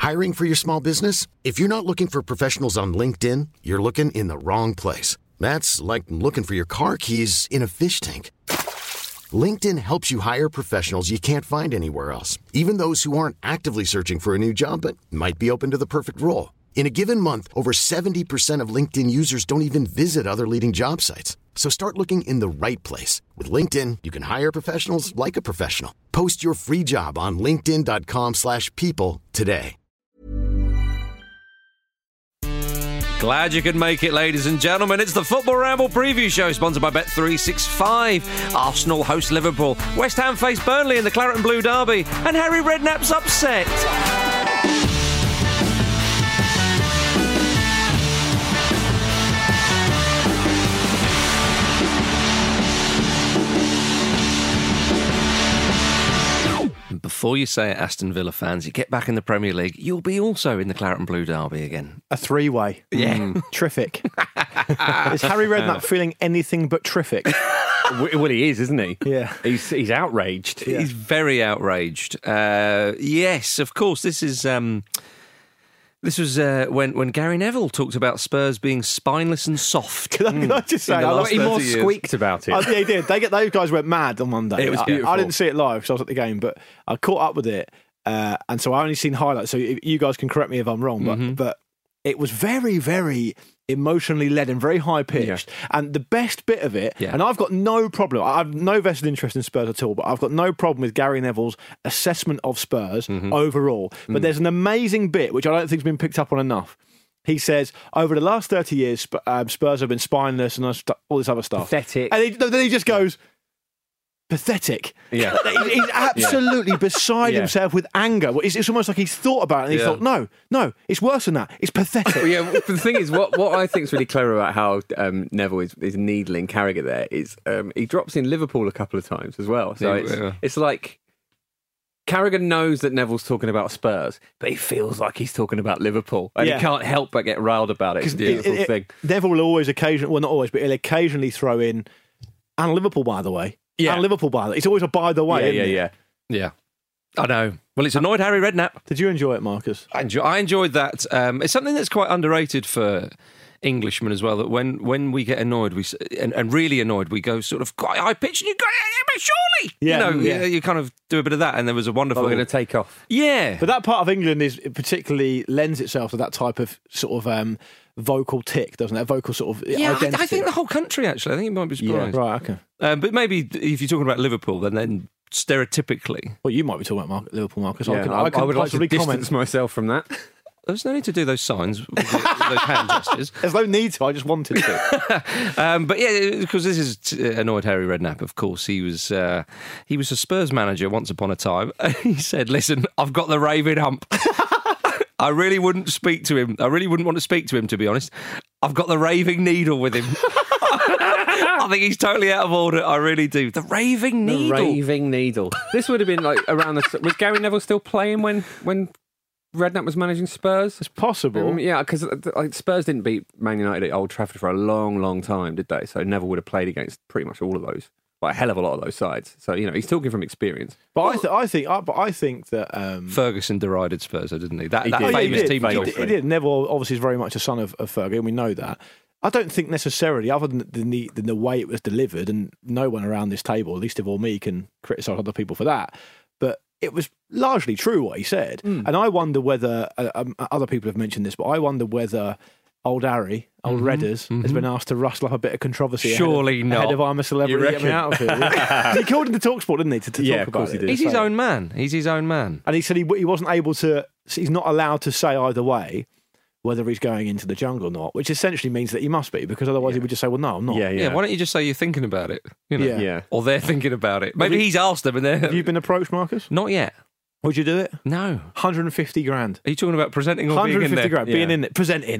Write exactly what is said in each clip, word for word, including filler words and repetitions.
Hiring for your small business? If you're not looking for professionals on LinkedIn, you're looking in the wrong place. That's like looking for your car keys in a fish tank. LinkedIn helps you hire professionals you can't find anywhere else, even those who aren't actively searching for a new job but might be open to the perfect role. In a given month, over seventy percent of LinkedIn users don't even visit other leading job sites. So start looking in the right place. With LinkedIn, you can hire professionals like a professional. Post your free job on linkedin.com slash people today. Glad you could make it, ladies and gentlemen. It's the Football Ramble preview show, sponsored by Bet three sixty-five. Arsenal host Liverpool. West Ham face Burnley in the Claret and Blue Derby. And Harry Redknapp's upset. Before you say it, Aston Villa fans, you get back in the Premier League, you'll be also in the Claret and Blue Derby again. A three-way. Yeah. Mm, terrific. Is Harry Redknapp feeling anything but terrific? Well, he is, isn't he? Yeah. He's he's outraged. Yeah. He's very outraged. Uh, yes, of course, this is... Um, This was uh, when, when Gary Neville talked about Spurs being spineless and soft. Can I, can I just say, I last he more years. squeaked about it. I, yeah, he did. They get those guys went mad on Monday. It was I- beautiful. I, didn't see it live because I was at the game, but I caught up with it, uh, and so I only seen highlights. So if you guys can correct me if I'm wrong, but Mm-hmm. but it was very, very emotionally led and very high pitched. Yeah. And the best bit of it, Yeah. and I've got no problem. I have no vested interest in Spurs at all, but I've got no problem with Gary Neville's assessment of Spurs Mm-hmm. overall. But Mm. there's an amazing bit which I don't think's been picked up on enough. He says, over the last thirty years, Sp- um, Spurs have been spineless and all this other stuff. Pathetic. And he, then he just goes, pathetic. Yeah. He- He's absolutely beside Yeah. himself with anger. It's, it's almost like he's thought about it and he Yeah. thought, no, no, it's worse than that. It's pathetic. Well, yeah, but the thing is, what, what I think is really clever about how um, Neville is, is needling Carragher there is um, he drops in Liverpool a couple of times as well. So Yeah, it's, yeah. it's like Carragher knows that Neville's talking about Spurs, but he feels like he's talking about Liverpool. And Yeah. he can't help but get riled about it. It's a It- beautiful it- it- thing. Neville will always occasionally, well, not always, but he'll occasionally throw in, and Liverpool, by the way. Yeah. And Liverpool, by the way. It's always a by the way. Yeah, isn't yeah, it? yeah. Yeah. I know. Well, it's annoyed Harry Redknapp. Did you enjoy it, Marcus? I, enjoy, I enjoyed that. Um, it's something that's quite underrated for Englishmen as well, that when, when we get annoyed we s- and, and really annoyed, we go sort of quite high pitched and you go, yeah, but surely! Yeah, you know, yeah. you, you kind of do a bit of that, and there was a wonderful... We're going to take off. Yeah. But that part of England is it particularly lends itself to that type of sort of um, vocal tick, doesn't it? Vocal sort of yeah, I, identity. I think the whole country, actually. I think you might be Yeah, surprised. right, okay. Um, but maybe if you're talking about Liverpool, then, then stereotypically... Well, you might be talking about Mark, Liverpool, Marcus. I, Yeah, can, I, I, can I would like to possibly comment. distance myself from that. There's no need to do those signs, with the- those hand gestures. There's no need to. I just wanted to. Um, but yeah, because this is t- annoyed Harry Redknapp. Of course, he was uh, he was a Spurs manager once upon a time. He said, "Listen, I've got the raving hump. I really wouldn't speak to him. I really wouldn't want to speak to him, to be honest. I've got the raving needle with him. I think he's totally out of order. I really do. The raving The needle. raving needle. This would have been like around the... Was Gary Neville still playing when... when Redknapp was managing Spurs? It's possible. Um, yeah, because like, Spurs didn't beat Man United at Old Trafford for a long, long time, did they? So Neville would have played against pretty much all of those, like a hell of a lot of those sides. So you know, he's talking from experience. But I, th- I think, I, but I think that um, Ferguson derided Spurs, though, didn't he? That, He that did. oh, yeah, he famous did. team He job. did, he did. Neville obviously is very much a son of, of Fergie, and we know that. I don't think necessarily, other than the, the, than the way it was delivered, and no one around this table, at least of all me, can criticise other people for that. But it was largely true what he said, Mm. and I wonder whether uh, um, other people have mentioned this, but I wonder whether old Harry, old Mm-hmm. Redders, has been asked to rustle up a bit of controversy. Surely ahead of, not. Ahead of I'm a Celebrity, You Get Me Out of Here. he called into TalkSport, didn't he, to, to Yeah, talk of course about he it. did. He's his So- own man. He's his own man. And he said he, he wasn't able to, he's not allowed to say either way whether he's going into the jungle or not, which essentially means that he must be, because otherwise he would just say, well, no, I'm not. Yeah, yeah. Yeah. Why don't you just say you're thinking about it? You know? Yeah. Yeah. Or they're thinking about it. Maybe you- he's asked them and they're... Have you been approached, Marcus? Not yet. Would you do it? No. one hundred fifty grand. Are you talking about presenting or being in one hundred fifty there? grand, being Yeah. in it, presenting.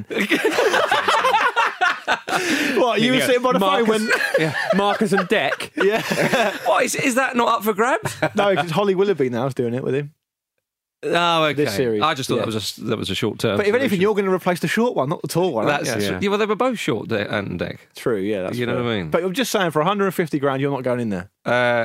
What, you were Yeah. sitting by the phone when... yeah. Marcus and Deck. Yeah. What, is, is that not up for grabs? No, because Holly Willoughby now is doing it with him. Oh, okay. This series, I just thought yeah. that was a that was a short term. But if anything, you're going to replace the short one, not the tall one. aren't that's you? yeah. Yeah. Well, they were both short de- and deck. True, yeah. That's You know fair. what I mean? But I'm just saying, for one hundred fifty grand, you're not going in there. Uh,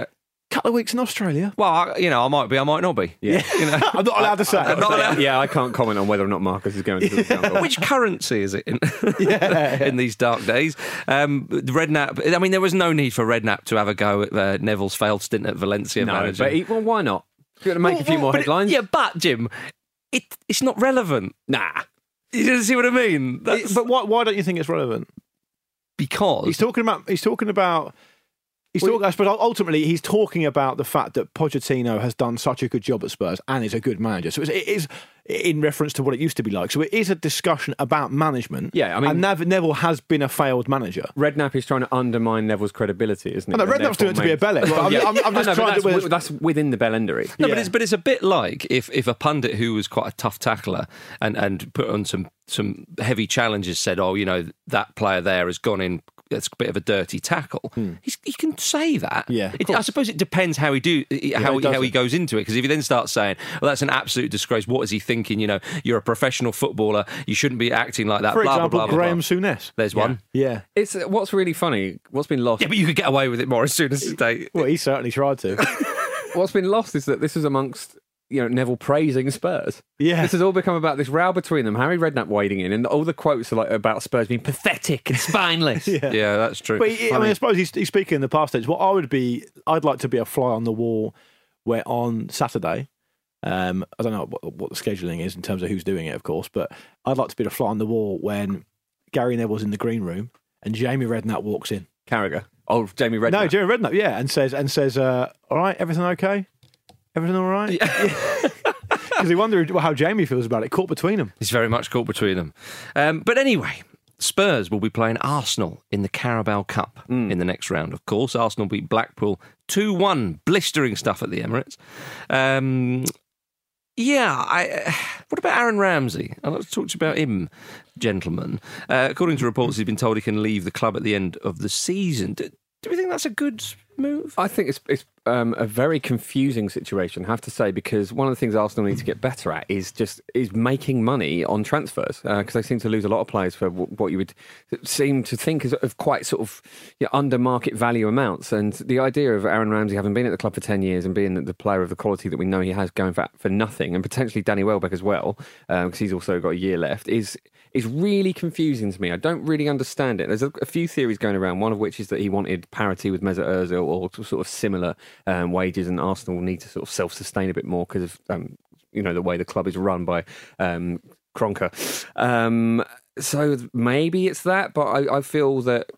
couple of weeks in Australia. Well, I, you know, I might be, I might not be. Yeah. You know, I'm not allowed to say. I'm not allowed- yeah, I can't comment on whether or not Marcus is going to the jungle. Which currency is it in, Yeah. in these dark days? Um, Redknapp, I mean, there was no need for Redknapp to have a go at uh, Neville's failed stint at Valencia No, manager. but he, well, why not? You're going to make a few more But it- headlines? yeah, but, Jim, it, it's not relevant. Nah. You see what I mean? That's But why, why don't you think it's relevant? because... He's talking about. He's talking about. He's Well, talking. I suppose ultimately he's talking about the fact that Pochettino has done such a good job at Spurs and is a good manager. So it's, it is in reference to what it used to be like. So it is a discussion about management. Yeah, I mean- and Nev- Neville has been a failed manager. Redknapp is trying to undermine Neville's credibility, isn't I he? know, And Redknapp's doing it to be a therefore belly. Well, I'm, Yeah. I'm, I'm I just know, but trying that's, to. wi- that's within the bellendery. No, Yeah. but it's but it's a bit like if, if a pundit who was quite a tough tackler and, and put on some some heavy challenges said, oh, you know, that player there has gone in, it's a bit of a dirty tackle. He's, he can say that. Hmm. Yeah, of It, I suppose it depends how he do how he he, how does he it. goes into it. Because if he then starts saying, well, that's an absolute disgrace. What is he thinking? You know, you're a professional footballer. You shouldn't be acting like that. For blah, example, blah, blah, blah, Graham blah. Souness. There's one. Yeah. It's what's really funny. What's been lost? Yeah, but you could get away with it more as soon as today. Well, he certainly tried to. What's been lost is that this is amongst you know Neville praising Spurs. Yeah. This has all become about this row between them. Harry Redknapp wading in, and all the quotes are like about Spurs being pathetic and spineless. Yeah. Yeah, that's true. But he, I mean, I suppose he's, he's speaking in the past tense. What I would be, I'd like to be a fly on the wall where on Saturday, um, I don't know what, what the scheduling is in terms of who's doing it, of course, but I'd like to be the fly on the wall when Gary Neville's in the green room and Jamie Redknapp walks in. Carragher. Oh, Jamie Redknapp. No, Jamie Redknapp, yeah, and says, and says, uh, all right, everything okay? Everything all right? Because he wondered how Jamie feels about it, caught between them. It's very much caught between them. Um, but anyway, Spurs will be playing Arsenal in the Carabao Cup in the next round, of course. Arsenal beat Blackpool two one. Blistering stuff at the Emirates. Um, yeah, I, what about Aaron Ramsey? I'd like to talk to you about him, gentlemen. Uh, according to reports, he's been told he can leave the club at the end of the season. Do, do we think that's a good move? I think it's it's um, a very confusing situation, I have to say, because one of the things Arsenal need to get better at is just is making money on transfers, because they seem to lose a lot of players for w- what you would seem to think is of quite sort of you know, under market value amounts. And the idea of Aaron Ramsey having been at the club for ten years and being the player of the quality that we know he has going for, for nothing, and potentially Danny Welbeck as well, because um, he's also got a year left, is is really confusing to me. I don't really understand it. There's a, a few theories going around, one of which is that he wanted parity with Mesut Ozil or sort of similar um, wages, and Arsenal will need to sort of self-sustain a bit more because of um, you know the way the club is run by um, Kroenke. Um, so maybe it's that, but I, I feel that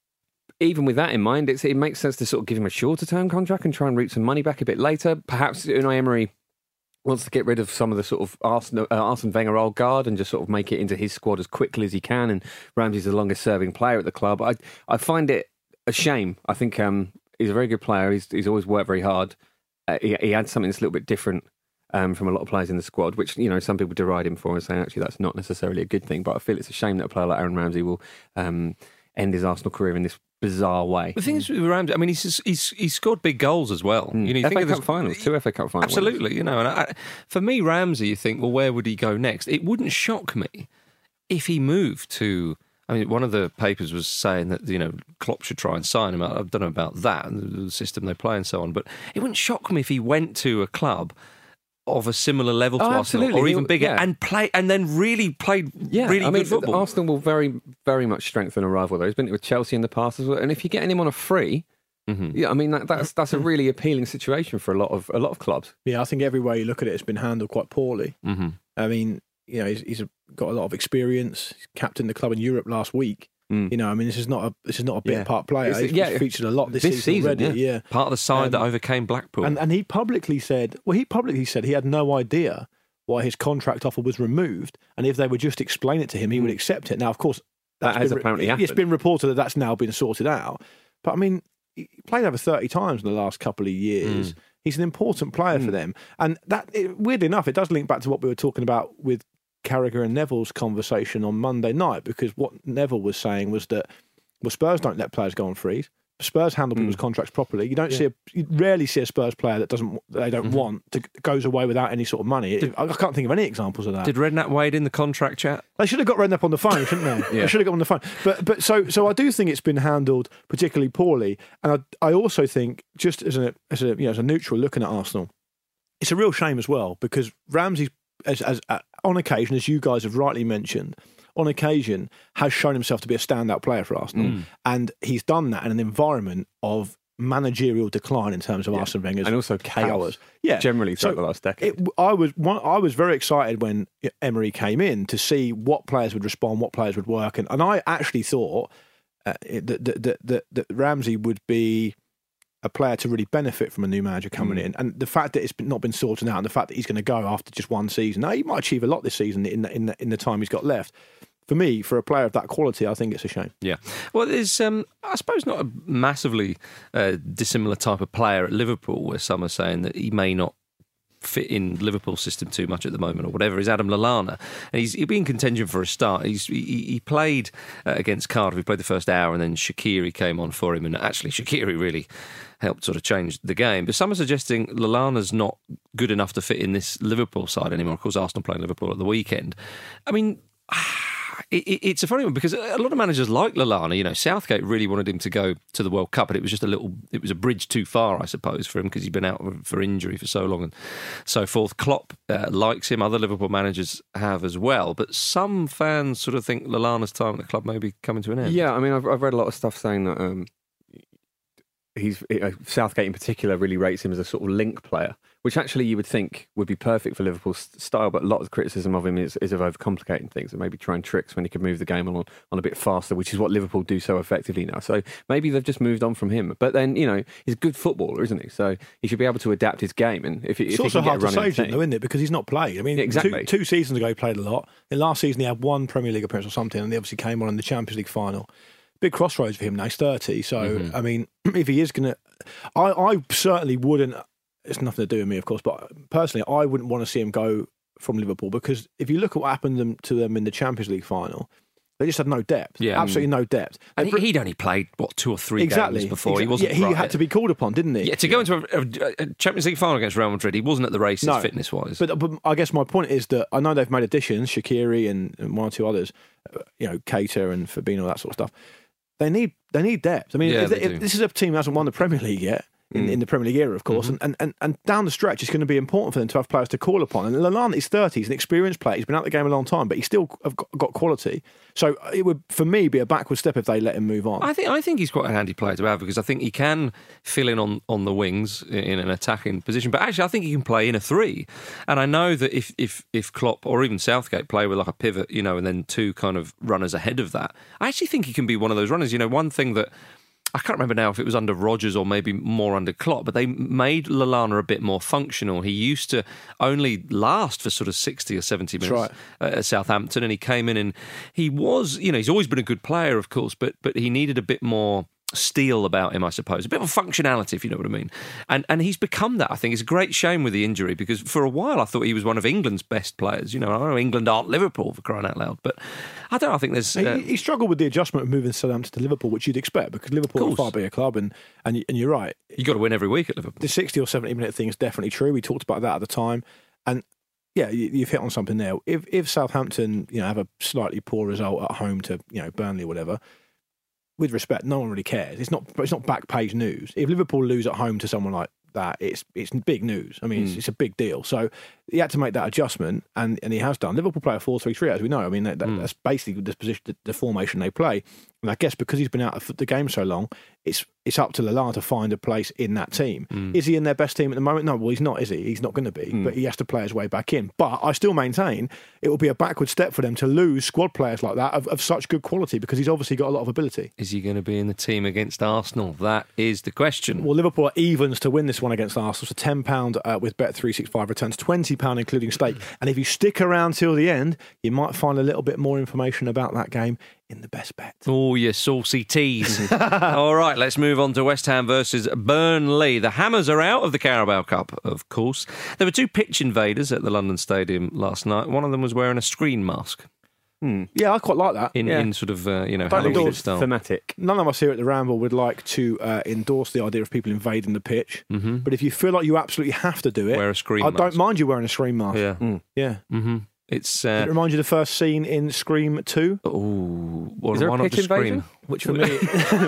even with that in mind, it's, it makes sense to sort of give him a shorter-term contract and try and reap some money back a bit later. Perhaps Unai Emery wants to get rid of some of the sort of Arsene, uh, Arsene Wenger old guard and just sort of make it into his squad as quickly as he can. And Ramsey's the longest serving player at the club. I I find it a shame. I think um, he's a very good player. He's he's always worked very hard. Uh, he, he adds something that's a little bit different um, from a lot of players in the squad, which you know some people deride him for and say actually that's not necessarily a good thing. But I feel it's a shame that a player like Aaron Ramsey will um, end his Arsenal career in this bizarre way. The thing is with Ramsey, I mean, he's he's he's scored big goals as well. You know, you F think A of Cup this- finals, two F A Cup finals. Absolutely, you know. And I, for me, Ramsey, you think, well, where would he go next? It wouldn't shock me if he moved to. I mean, one of the papers was saying that you know Klopp should try and sign him. I don't know about that and the system they play and so on, but it wouldn't shock me if he went to a club of a similar level to Oh, Arsenal absolutely. or even He'll- bigger yeah. and play and then really played Yeah, really I mean, good football. Arsenal will very, very much strengthen a rival. Though he's been with Chelsea in the past as well, and if you're getting him on a free, Mm-hmm. yeah, I mean that, that's that's a really appealing situation for a lot of a lot of clubs. Yeah, I think every way you look at it, it's been handled quite poorly. Mm-hmm. I mean, you know, he's, he's got a lot of experience. He's captained the club in Europe last week. Mm. You know, I mean, this is not a this is not a bit Yeah. part player. It's- He's, yeah, he's featured a lot this, this season, season, already. Yeah. Part of the side Um, that overcame Blackpool. And and he publicly said, well, he publicly said he had no idea why his contract offer was removed, and if they would just explain it to him, he would accept it. Now, of course, That that's has been, apparently It's happened. been reported that that's now been sorted out. But I mean, he played over thirty times in the last couple of years. Mm. He's an important player for them, and that it, weirdly enough, it does link back to what we were talking about with Carragher and Neville's conversation on Monday night, because what Neville was saying was that well, Spurs don't let players go on frees. Spurs handle people's contracts properly. You don't Yeah. see a, you rarely see a Spurs player that doesn't that they don't want to goes away without any sort of money. It, I can't think of any examples of that. Did Redknapp wade in the contract chat? They should have got Redknapp on the phone, shouldn't they? Yeah. They should have got on the phone. But but so so I do think it's been handled particularly poorly, and I I also think just as a as a you know as a neutral looking at Arsenal, it's a real shame as well because Ramsey, as as uh, on occasion, as you guys have rightly mentioned, on occasion has shown himself to be a standout player for Arsenal, Mm. and he's done that in an environment of managerial decline in terms of Yeah. Arsene Wenger's And also chaos. powers. Yeah, Generally throughout So the last decade. It, I was one, I was very excited when Emery came in to see what players would respond, what players would work, and, and I actually thought uh, that, that, that, that, that Ramsey would be a player to really benefit from a new manager coming Mm. in, and the fact that it's not been sorted out, and the fact that he's going to go after just one season. Now he might achieve a lot this season in the, in the, in the time he's got left. For me, for a player of that quality, I think it's a shame. Yeah. Well, there's, um, I suppose, not a massively uh, dissimilar type of player at Liverpool where some are saying that he may not fit in Liverpool's system too much at the moment or whatever, is Adam Lallana. And he's, he'll be in contention for a start. He's, he, he played uh, against Cardiff. He played the first hour and then Shaqiri came on for him. And actually, Shaqiri really helped sort of change the game. But some are suggesting Lallana's not good enough to fit in this Liverpool side anymore. Of course, Arsenal playing Liverpool at the weekend. I mean... It, it, it's a funny one because a lot of managers like Lallana, you know, Southgate really wanted him to go to the World Cup, but it was just a little, it was a bridge too far, I suppose, for him because he'd been out for injury for so long and so forth. Klopp uh, likes him, other Liverpool managers have as well, but some fans sort of think Lallana's time at the club may be coming to an end. Yeah, I mean, I've, I've read a lot of stuff saying that um, he's uh, Southgate in particular really rates him as a sort of link player, which actually you would think would be perfect for Liverpool's style, but a lot of the criticism of him is, is of overcomplicating things and maybe trying tricks when he could move the game on, on a bit faster, which is what Liverpool do so effectively now. So maybe they've just moved on from him. But then, you know, he's a good footballer, isn't he? So he should be able to adapt his game. And if, It's if also he can hard get to a run say, in the though, isn't it? Because he's not played. I mean, Exactly. two, two seasons ago he played a lot. In last season he had one Premier League appearance or something, and he obviously came on in the Champions League final. Big crossroads for him now. He's thirty. So, Mm-hmm. I mean, if he is going to... I I certainly wouldn't... It's nothing to do with me, of course, but personally, I wouldn't want to see him go from Liverpool because if you look at what happened them, to them in the Champions League final, they just had no depth. Yeah. Absolutely no depth. And They- he, he'd only played, what, two or three exactly games before. exactly. He wasn't Yeah, he right. had to be called upon, didn't he? Yeah, to go into a, a, a Champions League final against Real Madrid, he wasn't at the races No. fitness-wise. But, but I guess my point is that I know they've made additions, Shaqiri and, and one or two others, uh, you know, Keita and Fabinho, that sort of stuff. They need they need depth. I mean, Yeah, if, they if do. this is a team that hasn't won the Premier League yet. In, Mm. in the Premier League era, of course, Mm-hmm. and, and, and down the stretch, it's going to be important for them to have players to call upon. And Lallana is thirty; he's an experienced player. He's been out the game a long time, but he's still have got, got quality. So it would, for me, be a backward step if they let him move on. I think I think he's quite a handy player to have because I think he can fill in on, on the wings in an attacking position. But actually, I think he can play in a three. And I know that if if if Klopp or even Southgate play with like a pivot, you know, and then two kind of runners ahead of that, I actually think he can be one of those runners. You know, one thing that I can't remember now if it was under Rodgers or maybe more under Klopp, but they made Lallana a bit more functional. He used to only last for sort of sixty or seventy minutes right. at Southampton, and he came in and he was, you know, he's always been a good player, of course, but but he needed a bit more steel about him, I suppose, a bit of functionality, if you know what I mean. And and he's become that. I think it's a great shame with the injury because for a while I thought he was one of England's best players. You know, I know England aren't Liverpool for crying out loud, but I don't know, I think there's... Uh, he, he struggled with the adjustment of moving Southampton to Liverpool, which you'd expect because Liverpool are a Course. far bigger club, and and, and you're right. you got to win every week at Liverpool. The sixty or seventy minute thing is definitely true. We talked about that at the time, and yeah, you, you've hit on something there. If if Southampton, you know, have a slightly poor result at home to you know Burnley or whatever, with respect, no one really cares. It's not it's not back page news. If Liverpool lose at home to someone like that, it's it's big news. I mean, Mm. it's, it's a big deal. So he had to make that adjustment, and, and he has done. Liverpool play a four three three, as we know. I mean, that, that, Mm. that's basically the position, the, the formation they play. And I guess because he's been out of the game so long, it's it's up to Lallana to find a place in that team. Mm. Is he in their best team at the moment? No, well, he's not, is he? He's not going to be, Mm. but he has to play his way back in. But I still maintain it will be a backward step for them to lose squad players like that of, of such good quality because he's obviously got a lot of ability. Is he going to be in the team against Arsenal? That is the question. Well, Liverpool are evens to win this one against Arsenal. So ten pounds uh, with Bet three sixty-five returns twenty pounds including stake. And if you stick around till the end, you might find a little bit more information about that game in the best bet. Oh, you saucy tease. All right, let's move on to West Ham versus Burnley. The Hammers are out of the Carabao Cup, of course. There were two pitch invaders at the London Stadium last night. One of them was wearing a screen mask. Yeah, I quite like that. in, Yeah. in sort of uh, you know Don't Halloween endorse style. Thematic. None of us here at the Ramble would like to uh, endorse the idea of people invading the pitch. Mm-hmm. But if you feel like you absolutely have to do it, Wear a scream I mask. don't mind you wearing a Scream mask. Yeah. Yeah. Mm-hmm. It's Does it uh, remind you of the first scene in Scream two? oh, well, Is there a why not pitch just scream? invasion? Which for me,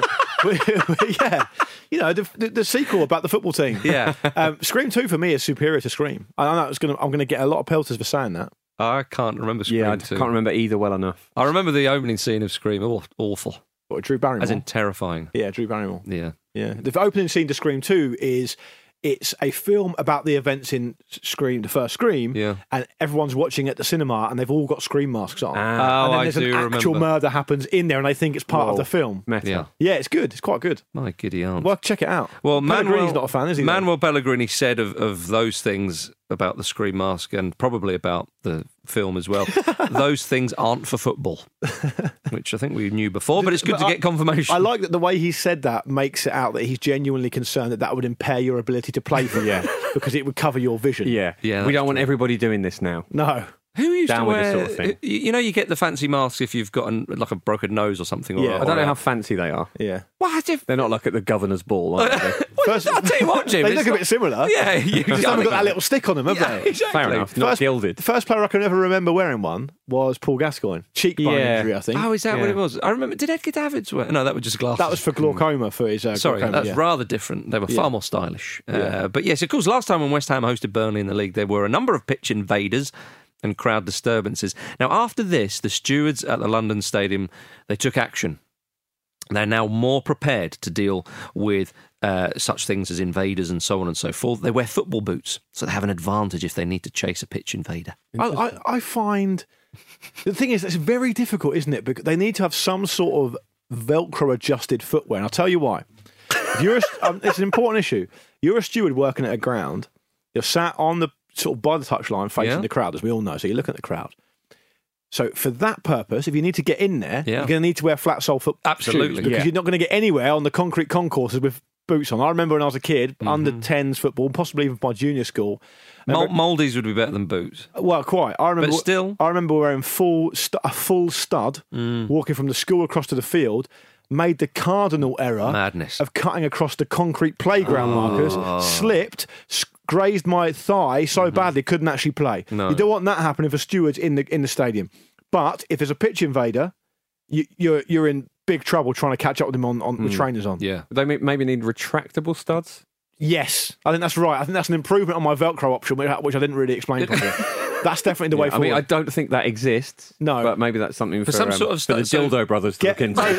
yeah, you know, the, the, the sequel about the football team. Yeah, Um, Scream two for me is superior to Scream. I know it's gonna, I'm going to get a lot of pelters for saying that. I can't remember Scream Yeah, I two. can't remember either well enough. I remember the opening scene of Scream. Aw- awful, What, Drew Barrymore? as in terrifying. yeah, Drew Barrymore. Yeah. Yeah, the opening scene to Scream two is it's a film about the events in Scream, the first Scream, Yeah. and everyone's watching at the cinema, and they've all got Scream masks on. Ah. and then Oh, I there's do an actual remember. murder happens in there, and they think it's part Whoa. of the film. Meta. Yeah. Yeah, it's good. It's quite good. My giddy aunt. Well, check it out. Well, Pellegrini's Manuel, not a fan, is he? though? Manuel Pellegrini said of, of those things about the Scream mask and probably about the film as well, those things aren't for football, which I think we knew before, but it's good But to I- get confirmation. I like that the way he said that makes it out that he's genuinely concerned that that would impair your ability to play for you because it would cover your vision. Yeah. Yeah, We that's don't want true. everybody doing this now. No. Who used Down to with wear, this sort of thing. you you know, you get the fancy masks if you've got an, like a broken nose or something. Or, Yeah. or I don't know a- how fancy they are. Yeah. What if? They're not like at the governor's ball, are they? First, I'll tell you what, Jim. they it's look a not- bit similar. Yeah, you Just haven't got that little stick on them, have Yeah, they? exactly. Fair enough. Not First- gilded. The first player I can ever remember wearing one was Paul Gascoigne. Cheekbone Yeah. injury, I think. Oh, is that what Yeah. it was? I remember. Did Edgar Davids wear? No, that was just glasses. That was for glaucoma for his uh, Sorry, glaucoma, that's yeah. rather different. They were Yeah. far more stylish. Yeah. Uh, but yes, of course, last time when West Ham hosted Burnley in the league, there were a number of pitch invaders and crowd disturbances. Now, after this, the stewards at the London Stadium, they took action. They're now more prepared to deal with uh, such things as invaders and so on and so forth. They wear football boots, so they have an advantage if they need to chase a pitch invader. I, I, I find the thing is, it's very difficult, isn't it? Because they need to have some sort of Velcro adjusted footwear. And I'll tell you why. If you're a, um, it's an important issue. You're a steward working at a ground. You're sat on the sort of by the touchline facing Yeah. the crowd, as we all know. So you're looking at the crowd. So for that purpose, if you need to get in there, Yeah. you're going to need to wear flat sole foot Absolutely. shoes because Yeah. you're not going to get anywhere on the concrete concourses with boots on. I remember when I was a kid, under tens football, possibly even by junior school. Mol- Mouldies would be better than boots. Well, quite. I remember. But still- I remember wearing full stu- a full stud, walking from the school across to the field. Made the cardinal error Madness. of cutting across the concrete playground markers, slipped, s- grazed my thigh so badly couldn't actually play. No. You don't want that happening if a steward's in the in the stadium. But if there's a pitch invader, you, you're you're in big trouble trying to catch up with them on, on with trainers on. Yeah. They may- maybe need retractable studs. Yes, I think that's right. I think that's an improvement on my Velcro option, which which I didn't really explain properly. That's definitely the way I forward. mean, I don't think that exists. No. But maybe that's something for, some um, sort of for the stu- so- Dildo Brothers to Get- look into.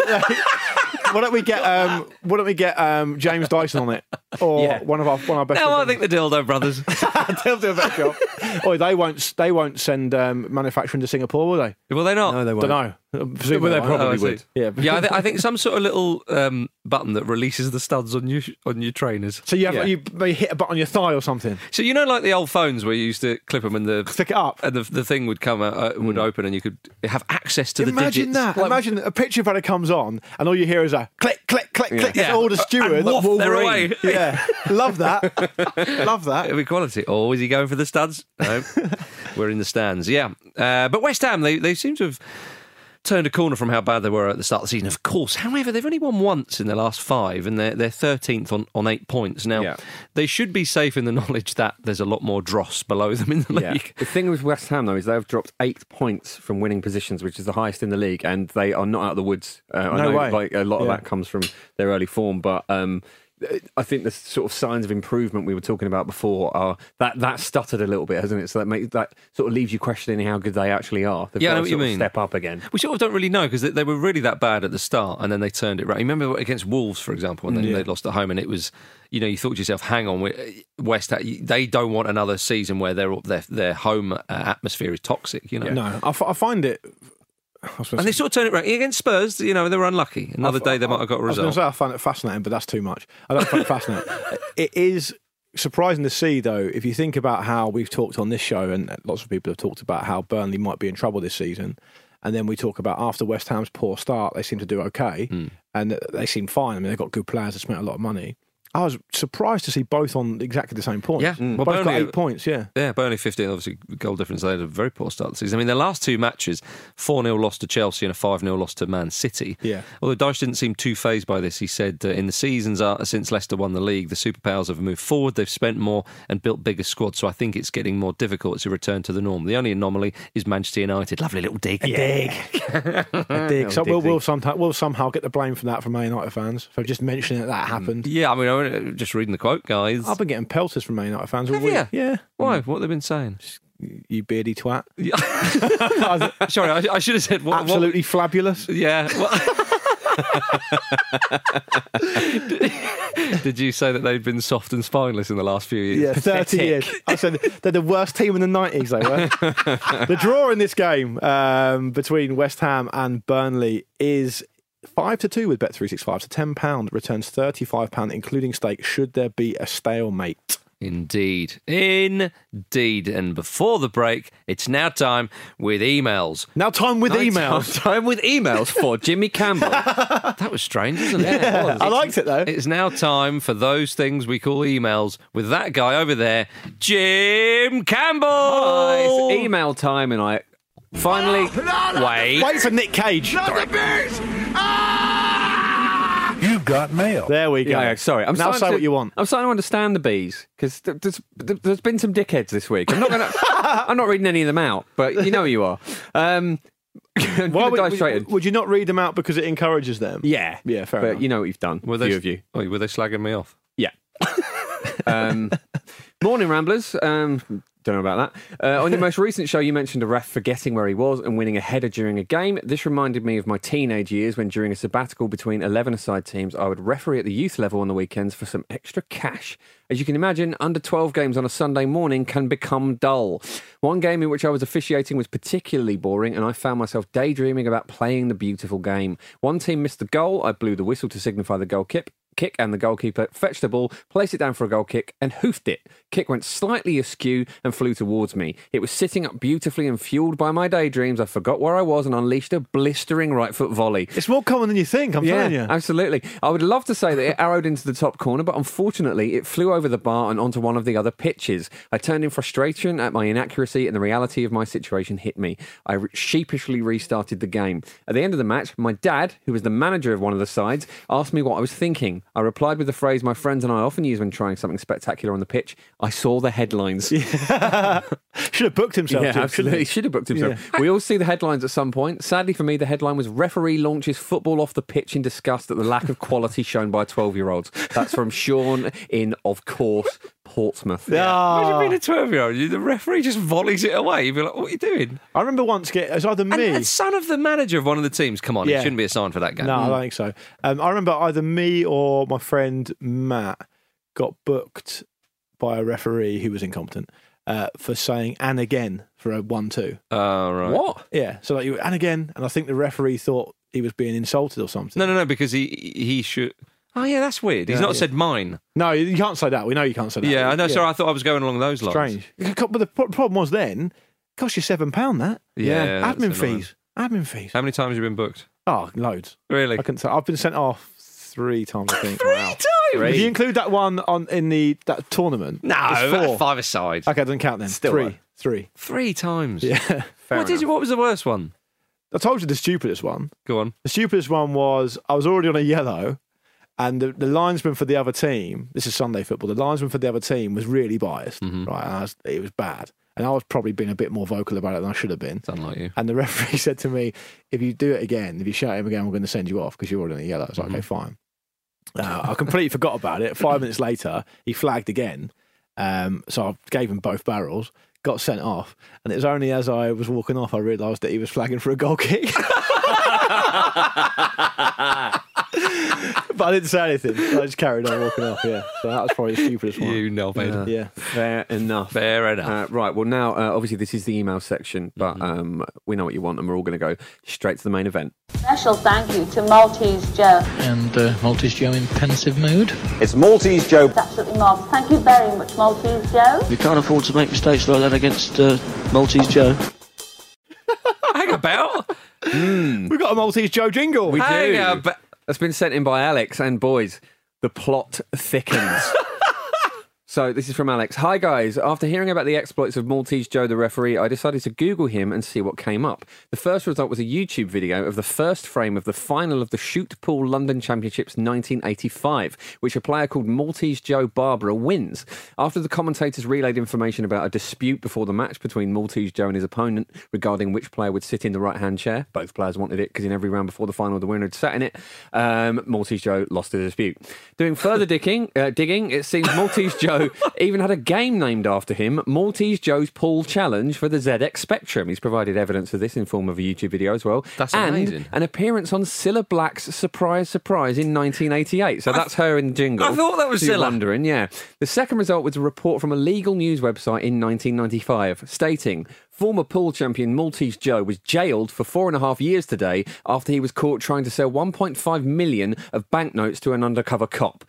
why don't we get um, why don't we get um, James Dyson on it, or Yeah. one of our one of our best? No, I think the Dildo Brothers. they'll do a better job. Or they won't they won't send um, manufacturing to Singapore, will they? Will they not? No, they won't. Don't know. Presume Well, they won't. probably Oh, I see. would. Yeah. Yeah, I, th- I think some sort of little um, button that releases the studs on your on your trainers. So you have Yeah. you maybe hit a button on your thigh or something. So you know, like the old phones where you used to clip them and the Stick it up. and the, the thing would come out, uh, would open and you could have access to the Imagine digits. that. Imagine a picture invader comes on and all you hear is a click, click, click, click. Yeah. It's all the steward. And woof, they're away. Yeah. Love that. Love that. Equality. Oh, is he going for the studs? No, we're in the stands. Yeah, uh, but West Ham they they seem to have turned a corner from how bad they were at the start of the season. Of course, however, they've only won once in their last five, and they're they're thirteenth on, on eight points now. Yeah. They should be safe in the knowledge that there's a lot more dross below them in the Yeah. league. The thing with West Ham, though, is they've dropped eight points from winning positions, which is the highest in the league, and they are not out of the woods. Uh, I No know way. like a lot of Yeah. that comes from their early form, but um, I think the sort of signs of improvement we were talking about before are that that stuttered a little bit, hasn't it? So that makes that sort of leaves you questioning how good they actually are. They've Yeah, I got know to what you sort of mean. Step up again. We sort of don't really know because they, they were really that bad at the start and then they turned it right. You remember against Wolves, for example, and then Yeah. they lost at home and it was, you know, you thought to yourself, hang on, we- West Ham, they don't want another season where their their, their home uh, atmosphere is toxic, you know. No, I, f- I find it. I was gonna And they say- sort of turned it around. Against Spurs, you know, they were unlucky. Another I- day they might have got a I was going result. to say I find it fascinating, but that's too much. I don't find it fascinating. It is surprising to see, though, if you think about how we've talked on this show, and lots of people have talked about how Burnley might be in trouble this season, and then we talk about after West Ham's poor start, they seem to do okay, Hmm. and they seem fine. I mean, they've got good players, they spent a lot of money. I was surprised to see both on exactly the same points. Yeah. Mm. Well, Well, both got Burnley- eight points, yeah. Yeah, Burnley fifteen, obviously, goal difference. They had a very poor start to the season. I mean, their last two matches, four nil loss to Chelsea and a five nil loss to Man City. Yeah. Although Dyche didn't seem too fazed by this. He said, uh, in the seasons uh, since Leicester won the league, the superpowers have moved forward, they've spent more and built bigger squads, so I think it's getting more difficult to return to the norm. The only anomaly is Manchester United. Lovely little dig. A dig. A dig. So we'll, we'll, sometime, we'll somehow get the blame from that from Man United fans for just mentioning that that happened. Yeah, I mean, I'm just reading the quote, guys. I've been getting pelters from Man United fans all Have week. you? Yeah. Why? What have they been saying? You beardy twat. Sorry, I, I should have said what. Absolutely flabulous. What, yeah. What, did you say that they've been soft and spineless in the last few years? Yeah, thirty years. I said they're the worst team in the nineties, they were. The draw in this game um, between West Ham and Burnley is five to two with Bet three sixty-five. So ten pounds returns thirty-five pounds, including stake, should there be a stalemate. Indeed. Indeed. And before the break, it's now time with emails. Now time with emails. Time with emails for Jimmy Campbell. That was strange, wasn't it? Yeah, It was. I liked it though. It's now time for those things we call emails with that guy over there, Jim Campbell. Hi, it's email time, and I finally Wait. Wait for Nick Cage. You've got mail. There we go. Yeah, sorry. I'm now starting say to, what you want. I'm starting to understand the bees because th- there's, th- there's been some dickheads this week. I'm not going to. I'm not reading any of them out, but you know who you are. Um, I'm Why gonna would, dive would, straight in. would you not read them out because it encourages them? Yeah, Yeah, fair but enough. you know what you've done. Were a they, few of you. Wait, were they slagging me off? Yeah. um, morning, Ramblers. Um, don't know about that. Uh, on your most recent show, you mentioned a ref forgetting where he was and winning a header during a game. This reminded me of my teenage years when, during a sabbatical between eleven-a-side teams, I would referee at the youth level on the weekends for some extra cash. As you can imagine, under twelve games on a Sunday morning can become dull. One game in which I was officiating was particularly boring, and I found myself daydreaming about playing the beautiful game. One team missed the goal. I blew the whistle to signify the goal kick. Kick and the goalkeeper fetched the ball, placed it down for a goal kick, and hoofed it. Kick went slightly askew and flew towards me. It was sitting up beautifully, and fueled by my daydreams, I forgot where I was and unleashed a blistering right foot volley. It's more common than you think, I'm telling you. Absolutely. I would love to say that it arrowed into the top corner, but unfortunately it flew over the bar and onto one of the other pitches. I turned in frustration at my inaccuracy, and the reality of my situation hit me. I re- sheepishly restarted the game. At the end of the match, my dad, who was the manager of one of the sides, asked me what I was thinking. I replied with the phrase my friends and I often use when trying something spectacular on the pitch. I saw the headlines. Should have booked himself. Yeah, Jim, absolutely. He should have booked himself. We all see the headlines at some point. Sadly for me, the headline was "Referee launches football off the pitch in disgust at the lack of quality shown by twelve-year-olds." That's from Sean in, of course, Portsmouth. Ah. Imagine being a twelve-year-old. The referee just volleys it away. You'd be like, what are you doing? I remember once get it was either And, me. and son of the manager of one of the teams. Come on, Yeah. it shouldn't be assigned for that game. No, I don't think so. Um, I remember either me or my friend Matt got booked by a referee who was incompetent uh, for saying "and again" for a one-two. Oh, right. What? Yeah, so like you and again, and I think the referee thought he was being insulted or something. No, no, no, because he he should. Oh, yeah, that's weird. He's Yeah, not yeah. said mine. No, you can't say that. We know you can't say that. Yeah, I know. Sorry, I thought I was going along those lines. Strange. But the pro- problem was then, it cost you seven pound. That Yeah, that's admin annoying. fees. Admin fees. How many times have you been booked? Oh, loads. Really? I can say I've been sent off three times. I think. Three Wow. times? If you include that one on in the that tournament, No, it's four. five aside. Okay, doesn't count then. Still three, one. three. Three times. Yeah. Fair What did enough. you? What was the worst one? I told you the stupidest one. Go on. The stupidest one was I was already on a yellow, and the, the linesman for the other team. This is Sunday football. The linesman for the other team was really biased. Mm-hmm. Right, and I was, it was bad, and I was probably being a bit more vocal about it than I should have been. It's unlike you. And the referee said to me, "If you do it again, if you shout him again, we're going to send you off because you're already on a yellow." I was like, "Okay, fine." Uh, I completely forgot about it. Five minutes later, he flagged again. Um, so I gave him both barrels, got sent off. And it was only as I was walking off, I realised that he was flagging for a goal kick. But I didn't say anything. I just carried on walking off, yeah. So that was probably the stupidest one. You knobhead. Yeah. Fair enough. Fair enough. Uh, right, well, now, uh, obviously, this is the email section, but um, we know what you want, and we're all going to go straight to the main event. Special thank you to Maltese Joe. And uh, Maltese Joe in pensive mood. It's Maltese Joe. It's absolutely marvellous. Thank you very much, Maltese Joe. We can't afford to make mistakes like that against uh, Maltese Joe. Hang about. We've got a Maltese Joe jingle. We Hang do. about. That's been sent in by Alex, and boys, The plot thickens. So this is from Alex. Hi guys, after hearing about the exploits of Maltese Joe the referee, I decided to Google him and see what came up. The first result was a YouTube video of the first frame of the final of the Shoot Pool London Championships nineteen eighty-five, which a player called Maltese Joe Barbara wins. After the commentators relayed information about a dispute before the match between Maltese Joe and his opponent regarding which player would sit in the right-hand chair, both players wanted it because in every round before the final the winner had sat in it, um, Maltese Joe lost the dispute. Doing further digging, uh, digging, it seems Maltese Joe even had a game named after him, Maltese Joe's Pool Challenge for the Z X Spectrum. He's provided evidence of this in form of a YouTube video as well. That's and amazing. an appearance on Cilla Black's Surprise Surprise in nineteen eighty-eight. So that's her in the jingle. I thought that was You're Cilla. wondering, yeah. The second result was a report from a legal news website in nineteen ninety-five stating former pool champion Maltese Joe was jailed for four and a half years today after he was caught trying to sell one point five million of banknotes to an undercover cop.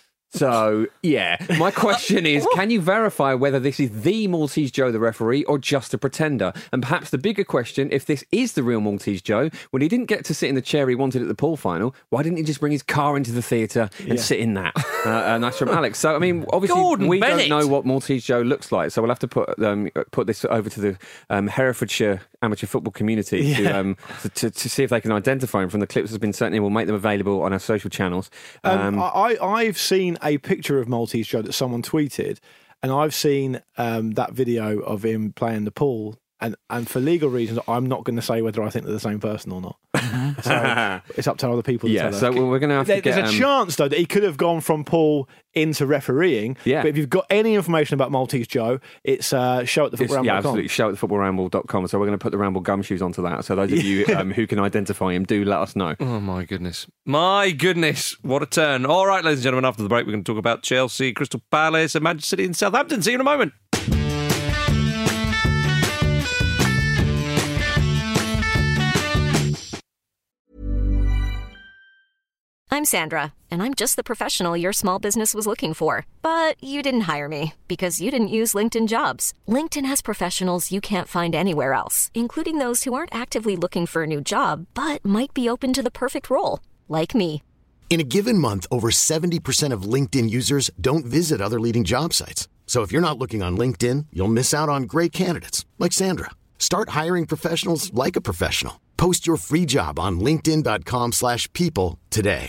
So, yeah, my question is, can you verify whether this is the Maltese Joe, the referee, or just a pretender? And perhaps the bigger question, if this is the real Maltese Joe, when he didn't get to sit in the chair he wanted at the pool final, why didn't he just bring his car into the theatre and Yeah. sit in that? Uh, and that's from Alex. So, I mean, obviously, Gordon we Bennett. don't know what Maltese Joe looks like, so we'll have to put um, put this over to the um, Herefordshire amateur football community Yeah. to, um, to, to, to see if they can identify him from the clips that's been sent in. We'll make them available on our social channels. Um, I, I've seen a picture of Maltese Joe that someone tweeted, and I've seen um, that video of him playing the pool. And, and for legal reasons, I'm not going to say whether I think they're the same person or not. So it's up to other people to yeah, tell us. so we're going to have There- to get... There's a um, chance, though, that he could have gone from pool into refereeing. Yeah. But if you've got any information about Maltese Joe, it's uh, show at the It's, football yeah, ramble dot com. absolutely. Show at the football ramble dot com. So we're going to put the Ramble gumshoes onto that. So those of you um, who can identify him, do let us know. Oh, my goodness. My goodness. What a turn. All right, ladies and gentlemen, after the break, we're going to talk about Chelsea, Crystal Palace, and Manchester City and Southampton. See you in a moment. I'm Sandra, and I'm just the professional your small business was looking for. But you didn't hire me because you didn't use LinkedIn Jobs. LinkedIn has professionals you can't find anywhere else, including those who aren't actively looking for a new job, but might be open to the perfect role, like me. In a given month, over seventy percent of LinkedIn users don't visit other leading job sites. So if you're not looking on LinkedIn, you'll miss out on great candidates like Sandra. Start hiring professionals like a professional. Post your free job on linkedin dot com slash people today.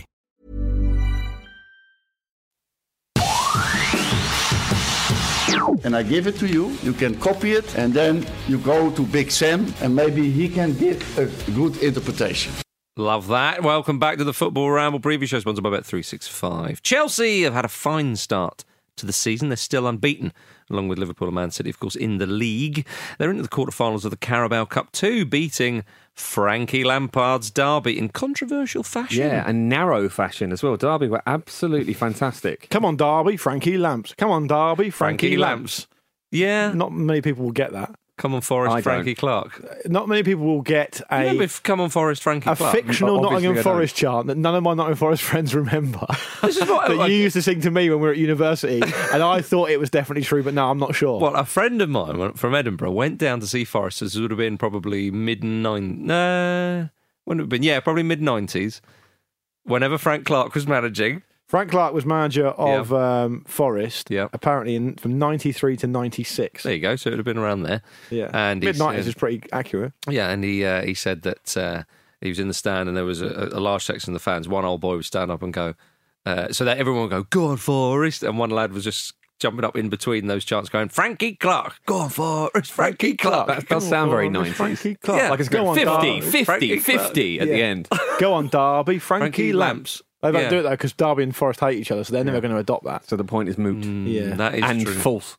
And I give it to you, you can copy it, and then you go to Big Sam, and maybe he can give a good interpretation. Love that. Welcome back to the Football Ramble. Previous show sponsored by Bet three sixty-five. Chelsea have had a fine start to the season. They're still unbeaten, along with Liverpool and Man City, of course, in the league. They're into the quarterfinals of the Carabao Cup too, beating Frankie Lampard's Derby in controversial fashion. Yeah, and narrow fashion as well. Derby were absolutely fantastic. Come on, Derby, Frankie Lamps. Come on, Derby, Frankie, Frankie Lamps. Lamps. Yeah. Not many people will get that. Come on, Forest, I Frankie don't. Clark. Not many people will get a... Remember if Come on, Forest, Frankie a Clark? fictional Obviously Nottingham I don't. Forest chant that none of my Nottingham Forest friends remember. This is what that like, you used to sing to me when we were at university, and I thought it was definitely true, but no, I'm not sure. Well, a friend of mine from Edinburgh went down to see Forest. This would have been probably mid nine. Nah, when would it have been? Yeah, probably mid nineties. Whenever Frank Clark was managing. Frank Clark was manager of um, Forest, Yeah. apparently in, from ninety-three to ninety-six. There you go. So it would have been around there. Yeah, And he mid nineties said- is pretty accurate. Yeah, and he uh, he said that uh, he was in the stand and there was a, a large section of the fans. One old boy would stand up and go, uh, so that everyone would go, "Go on, Forest," and one lad was just jumping up in between those chants, going, "Frankie Clark, go on, Forest, Frankie Clark." That does sound very nineties. Frankie Clark. Yeah. Like it's Go going on, fifty, Derby. fifty, Frankie Clark. fifty at the Yeah. end. Go on, Derby, Frankie, Frankie Lamps. Lamps. They don't Yeah. do it though because Derby and Forest hate each other, so they're never going to adopt that. So the point is moot. Yeah. That is and true. false.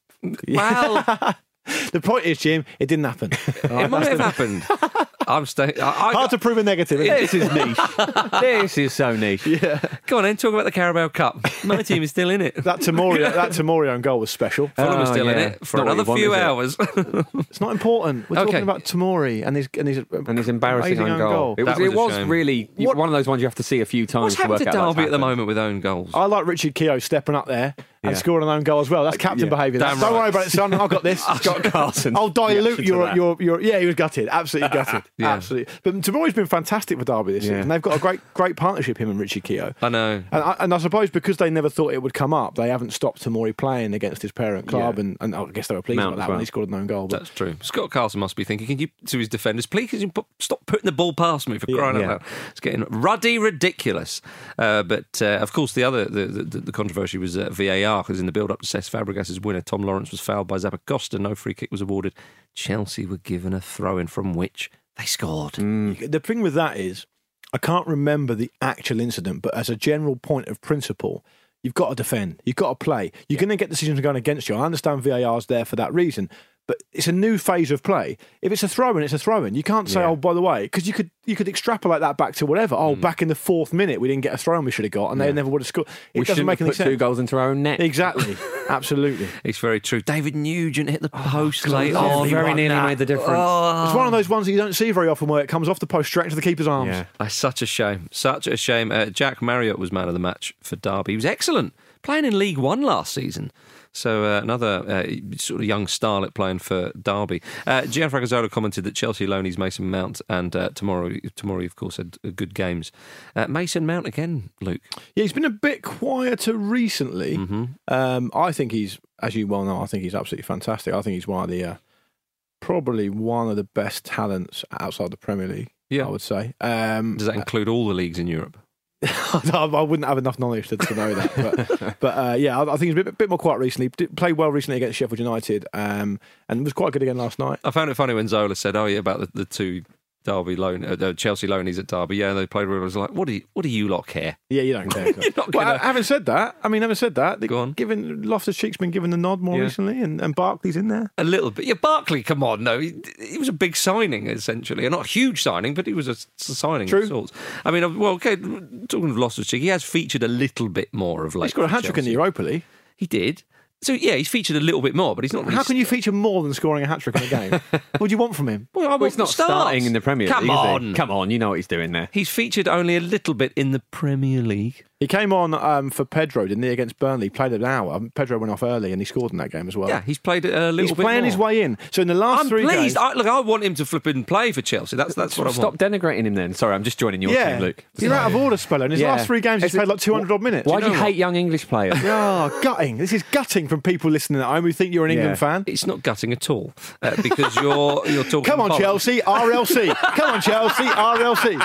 Well, The point is, Jim, it didn't happen. it might have happened. I'm staying. I, I, Hard to prove a negative. Isn't This is niche. This is so niche. Yeah. Go on then, talk about the Carabao Cup. My team is still in it. That Tamori, that Tamori own goal was special. Fulham is Oh, still in yeah. it It's for not what another you want, few is it? hours. It's not important. We're Okay. talking about Tamori and his and his And his embarrassing amazing own goal. It was, That was it a was shame. really What- one of those ones you have to see a few times What's to happened work to out that's Derby at the happened. moment with own goals? I like Richard Keogh stepping up there and Yeah. scored an own goal as well. That's captain Yeah. behaviour. Damn Don't right. worry about it, son. I've got this. Scott Carson. I'll dilute reaction to your, that. your your yeah. He was gutted, absolutely gutted, Yeah. absolutely. But Tomori's been fantastic for Derby this Yeah. season. They've got a great great partnership, him and Richie Keogh. I know. And I, and I suppose because they never thought it would come up, they haven't stopped Tomori playing against his parent club, Yeah. and, and I guess they were pleased Mount about that as well. when he scored an own goal. But That's true. Scott Carson must be thinking, can you, to his defenders, please can you put, stop putting the ball past me for Yeah. crying Yeah. out loud. It's getting ruddy ridiculous. Uh, but, uh, of course, the other the, the, the controversy was uh, V A R, because in the build-up to Cesc Fabregas' winner, Tom Lawrence was fouled by Zappacosta. No free kick was awarded. Chelsea were given a throw-in from which they scored. Mm. the thing with that is, I can't remember the actual incident, but as a general point of principle, you've got to defend. You've got to play. You're going to get decisions going against you. I understand V A R's there for that reason, but it's a new phase of play. If it's a throw-in, it's a throw-in. You can't say, Yeah. oh, by the way, because you could you could extrapolate that back to whatever. Oh, back in the fourth minute, we didn't get a throw-in we should have got, and they Yeah. never would have scored. It We doesn't shouldn't make have any put sense. two goals into our own net. Exactly. Absolutely. It's very true. David Nugent hit the post late lovely on. very one, nearly that. made the difference. It's one of those ones that you don't see very often where it comes off the post straight into the keeper's arms. Yeah. That's such a shame. Such a shame. Uh, Jack Marriott was man of the match for Derby. He was excellent, playing in League One last season. So uh, another uh, sort of young starlet playing for Derby. Uh, Gianfranco Zola commented that Chelsea loanees Mason Mount and uh, tomorrow, tomorrow of course, had uh, good games. Uh, Mason Mount again, Luke. Yeah, he's been a bit quieter recently. Mm-hmm. Um, I think he's, as you well know, I think he's absolutely fantastic. I think he's one of the, uh, probably one of the best talents outside the Premier League, Yeah. I would say. Um, Does that include all the leagues in Europe? I wouldn't have enough knowledge to, to know that. But, but uh, yeah, I, I think he's a bit, bit more quiet recently. Did, played well recently against Sheffield United um, and was quite good again last night. I found it funny when Zola said, "Oh yeah, about the, the two Derby loan, uh, uh, Chelsea loanees at Derby. Yeah, they played well." I was like, "What do you, what do you lot care?" Yeah, you don't care. You're not Well, gonna- having said that, I mean, having said that, the, Go on. given Loftus-Cheek's been given the nod more Yeah. recently, and, and Barkley's in there. A little bit. Yeah, Barkley, come on. No, he, he was a big signing, essentially. Not a huge signing, but he was a, s- signing True. of sorts. I mean, uh, well, okay, talking of Loftus-Cheek, he has featured a little bit more of late. He's got a for hat trick in the Chelsea. Europa League. He did. So, yeah, he's featured a little bit more, but he's not really... How can you feature more than scoring a hat trick in a game? What do you want from him? Well, I Well, want he's not starts. starting in the Premier Come League. is he? on. Come on, you know what he's doing there. He's featured only a little bit in the Premier League. He came on um, for Pedro, didn't he, against Burnley? Played an hour. Pedro went off early and he scored in that game as well. Yeah, he's played a little He's bit playing more. his way in. So in the last I'm three pleased. games... I, look, I want him to flip and play for Chelsea. That's that's what I Stop want. denigrating him then. Sorry, I'm just joining your yeah, team, Luke. you're out of order, Speller. In his Yeah. last three games, he's Is it- played like two hundred odd minutes. Why do know you what? hate young English players? Oh, gutting. This is gutting from people listening at home who think you're an England Yeah. fan. It's not gutting at all uh, because you're you're talking. Come on, bollocks. Chelsea, R L C. Come on, Chelsea, R L C.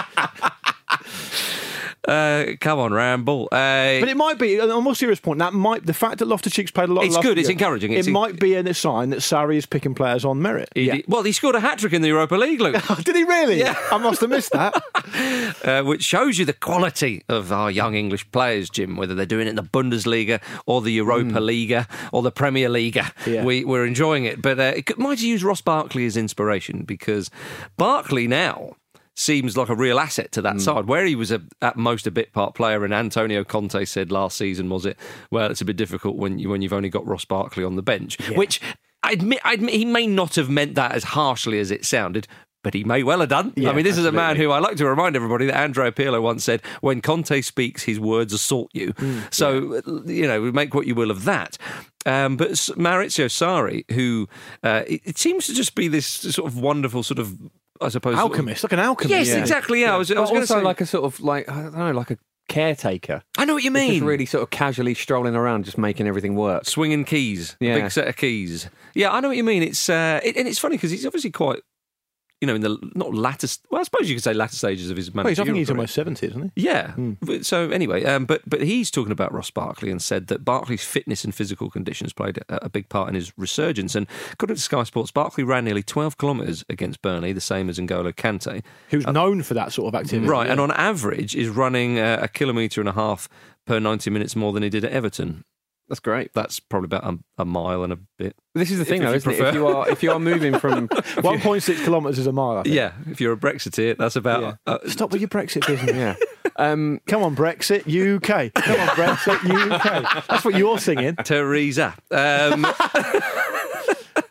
Uh, come on, Ramble. Uh, But it might be, on a more serious point, that might the fact that Loftus-Cheek's played a lot. It's last good, it's year, encouraging, It it's en- might be a sign that Sarri is picking players on merit. he did- well, he scored a hat trick in the Europa League, Luke, Did he really? Yeah. I must have missed that. uh, which shows you the quality of our young English players, Jim. Whether they're doing it in the Bundesliga or the Europa Liga or the Premier Liga, Yeah. we, we're enjoying it. But uh, it could- might you use Ross Barkley as inspiration because Barkley now seems like a real asset to that side, where he was a, at most a bit part player. And Antonio Conte said last season, was it? Well, it's a bit difficult when you when you've only got Ross Barkley on the bench, which I admit, I admit he may not have meant that as harshly as it sounded. But he may well have done. Yeah, I mean, this is a man absolutely. who I like to remind everybody that Andrea Pirlo once said, when Conte speaks, his words assault you. so, you know, make what you will of that. Um, but S- Maurizio Sarri, who uh, it, it seems to just be this sort of wonderful sort of, I suppose... sort of- Alchemist, like an alchemist. Yes, Yeah. exactly. Yeah, I was, I But was going to also say... like a sort of like I don't know, like a caretaker. I know what you Just mean. really sort of casually strolling around, just making everything work. Swinging keys, a Yeah. big set of keys. Yeah, I know what you mean. It's uh, it, and it's funny because he's obviously quite, you know, in the not latter. Well, I suppose you could say latter stages of his Well, he's, I managerial think he's career. almost seventy, isn't he? Yeah. But- So anyway, um, but but he's talking about Ross Barkley and said that Barkley's fitness and physical conditions played a, a big part in his resurgence. And according to Sky Sports, Barkley ran nearly twelve kilometres against Burnley, the same as N'Golo Kante. Who's known for that sort of activity. Right, yeah. and on average is running uh, a kilometre and a half per ninety minutes more than he did at Everton. That's great. That's probably about a, a mile and a bit. This is the thing, if though, you isn't it? prefer. If you are if you are moving from one point six kilometres is a mile, I think. Yeah, if you're a Brexiteer, that's about... Yeah. Uh, Stop with your Brexit business. yeah, um, Come on, Brexit, U K. Come on, Brexit, U K. That's what you're singing. Theresa. Um,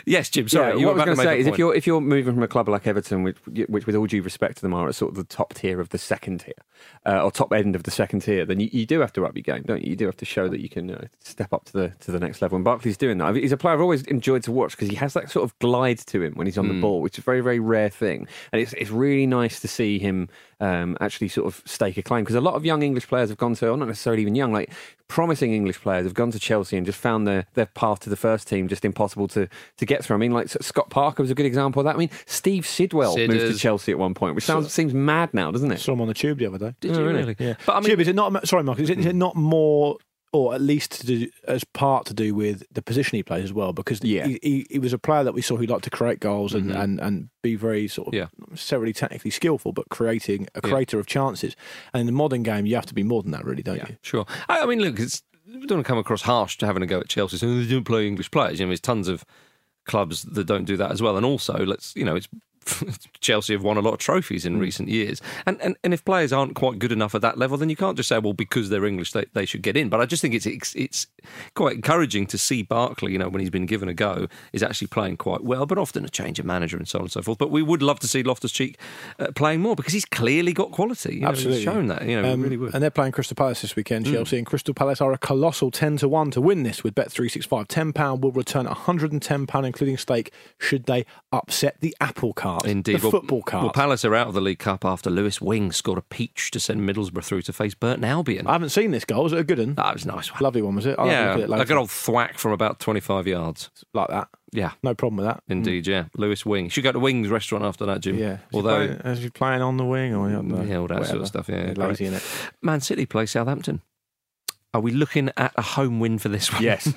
Yes, Jim. Sorry, Yeah, you what were I was about going to to make say a is if point. you're if you're moving from a club like Everton, which, which with all due respect to them are at sort of the top tier of the second tier, uh, or top end of the second tier, then you, you do have to up your game, don't you? You do have to show that you can uh, step up to the to the next level. And Barkley's doing that. He's a player I've always enjoyed to watch because he has that sort of glide to him when he's on Mm. the ball, which is a very very rare thing. And it's it's really nice to see him um, actually sort of stake a claim because a lot of young English players have gone to, or not necessarily even young, like promising English players have gone to Chelsea and just found their, their path to the first team just impossible to, to get through. I mean, like Scott Parker was a good example of that. I mean, Steve Sidwell Sid moved is- to Chelsea at one point, which sounds seems mad now, doesn't it? Saw him on the tube the other day. Did you really? Yeah. But I mean, Tube, is it not? Sorry, Mark. Is it, is it not more, or at least to do, as part to do with the position he plays as well? Because Yeah. he, he, he was a player that we saw who liked to create goals and, Mhm. and, and be very sort of Yeah. not necessarily technically skillful, but creating a Yeah. creator of chances. And in the modern game, you have to be more than that, really, don't yeah, you? sure. I, I mean, look, it's, we don't want to come across harsh to having a go at Chelsea. So they don't play English players. You know, there's tons of clubs that don't do that as well. And also, let's you know, it's Chelsea have won a lot of trophies in recent years. And, and and if players aren't quite good enough at that level, then you can't just say, well, because they're English, they, they should get in. But I just think it's, it's it's quite encouraging to see Barkley, you know, when he's been given a go, is actually playing quite well, but often a change of manager and so on and so forth. But we would love to see Loftus-Cheek uh, playing more because he's clearly got quality. You know, Absolutely. He's shown that, you know, Um, we really would. and they're playing Crystal Palace this weekend, Chelsea, and Crystal Palace are a colossal ten to one to win this with Bet three sixty-five. ten pounds will return one hundred ten pounds, including stake, should they upset the apple cart. Indeed. The Well, football cart. Well, Palace are out of the League Cup after Lewis Wing scored a peach to send Middlesbrough through to face Burton Albion. I haven't seen this goal. Was it a good one? That was a nice one. Lovely one, was it? I'll have a Yeah, look at it a later. good old thwack from about twenty-five yards. Like that. Yeah, No problem with that. indeed, yeah. Lewis Wing. Should go to Wings restaurant after that, Jim. Yeah. Although, Is he playing, is he playing on the wing or on the, yeah, all that sort whatever. of stuff, yeah. lazy in it. Man City play Southampton. Are we looking at a home win for this one? Yes.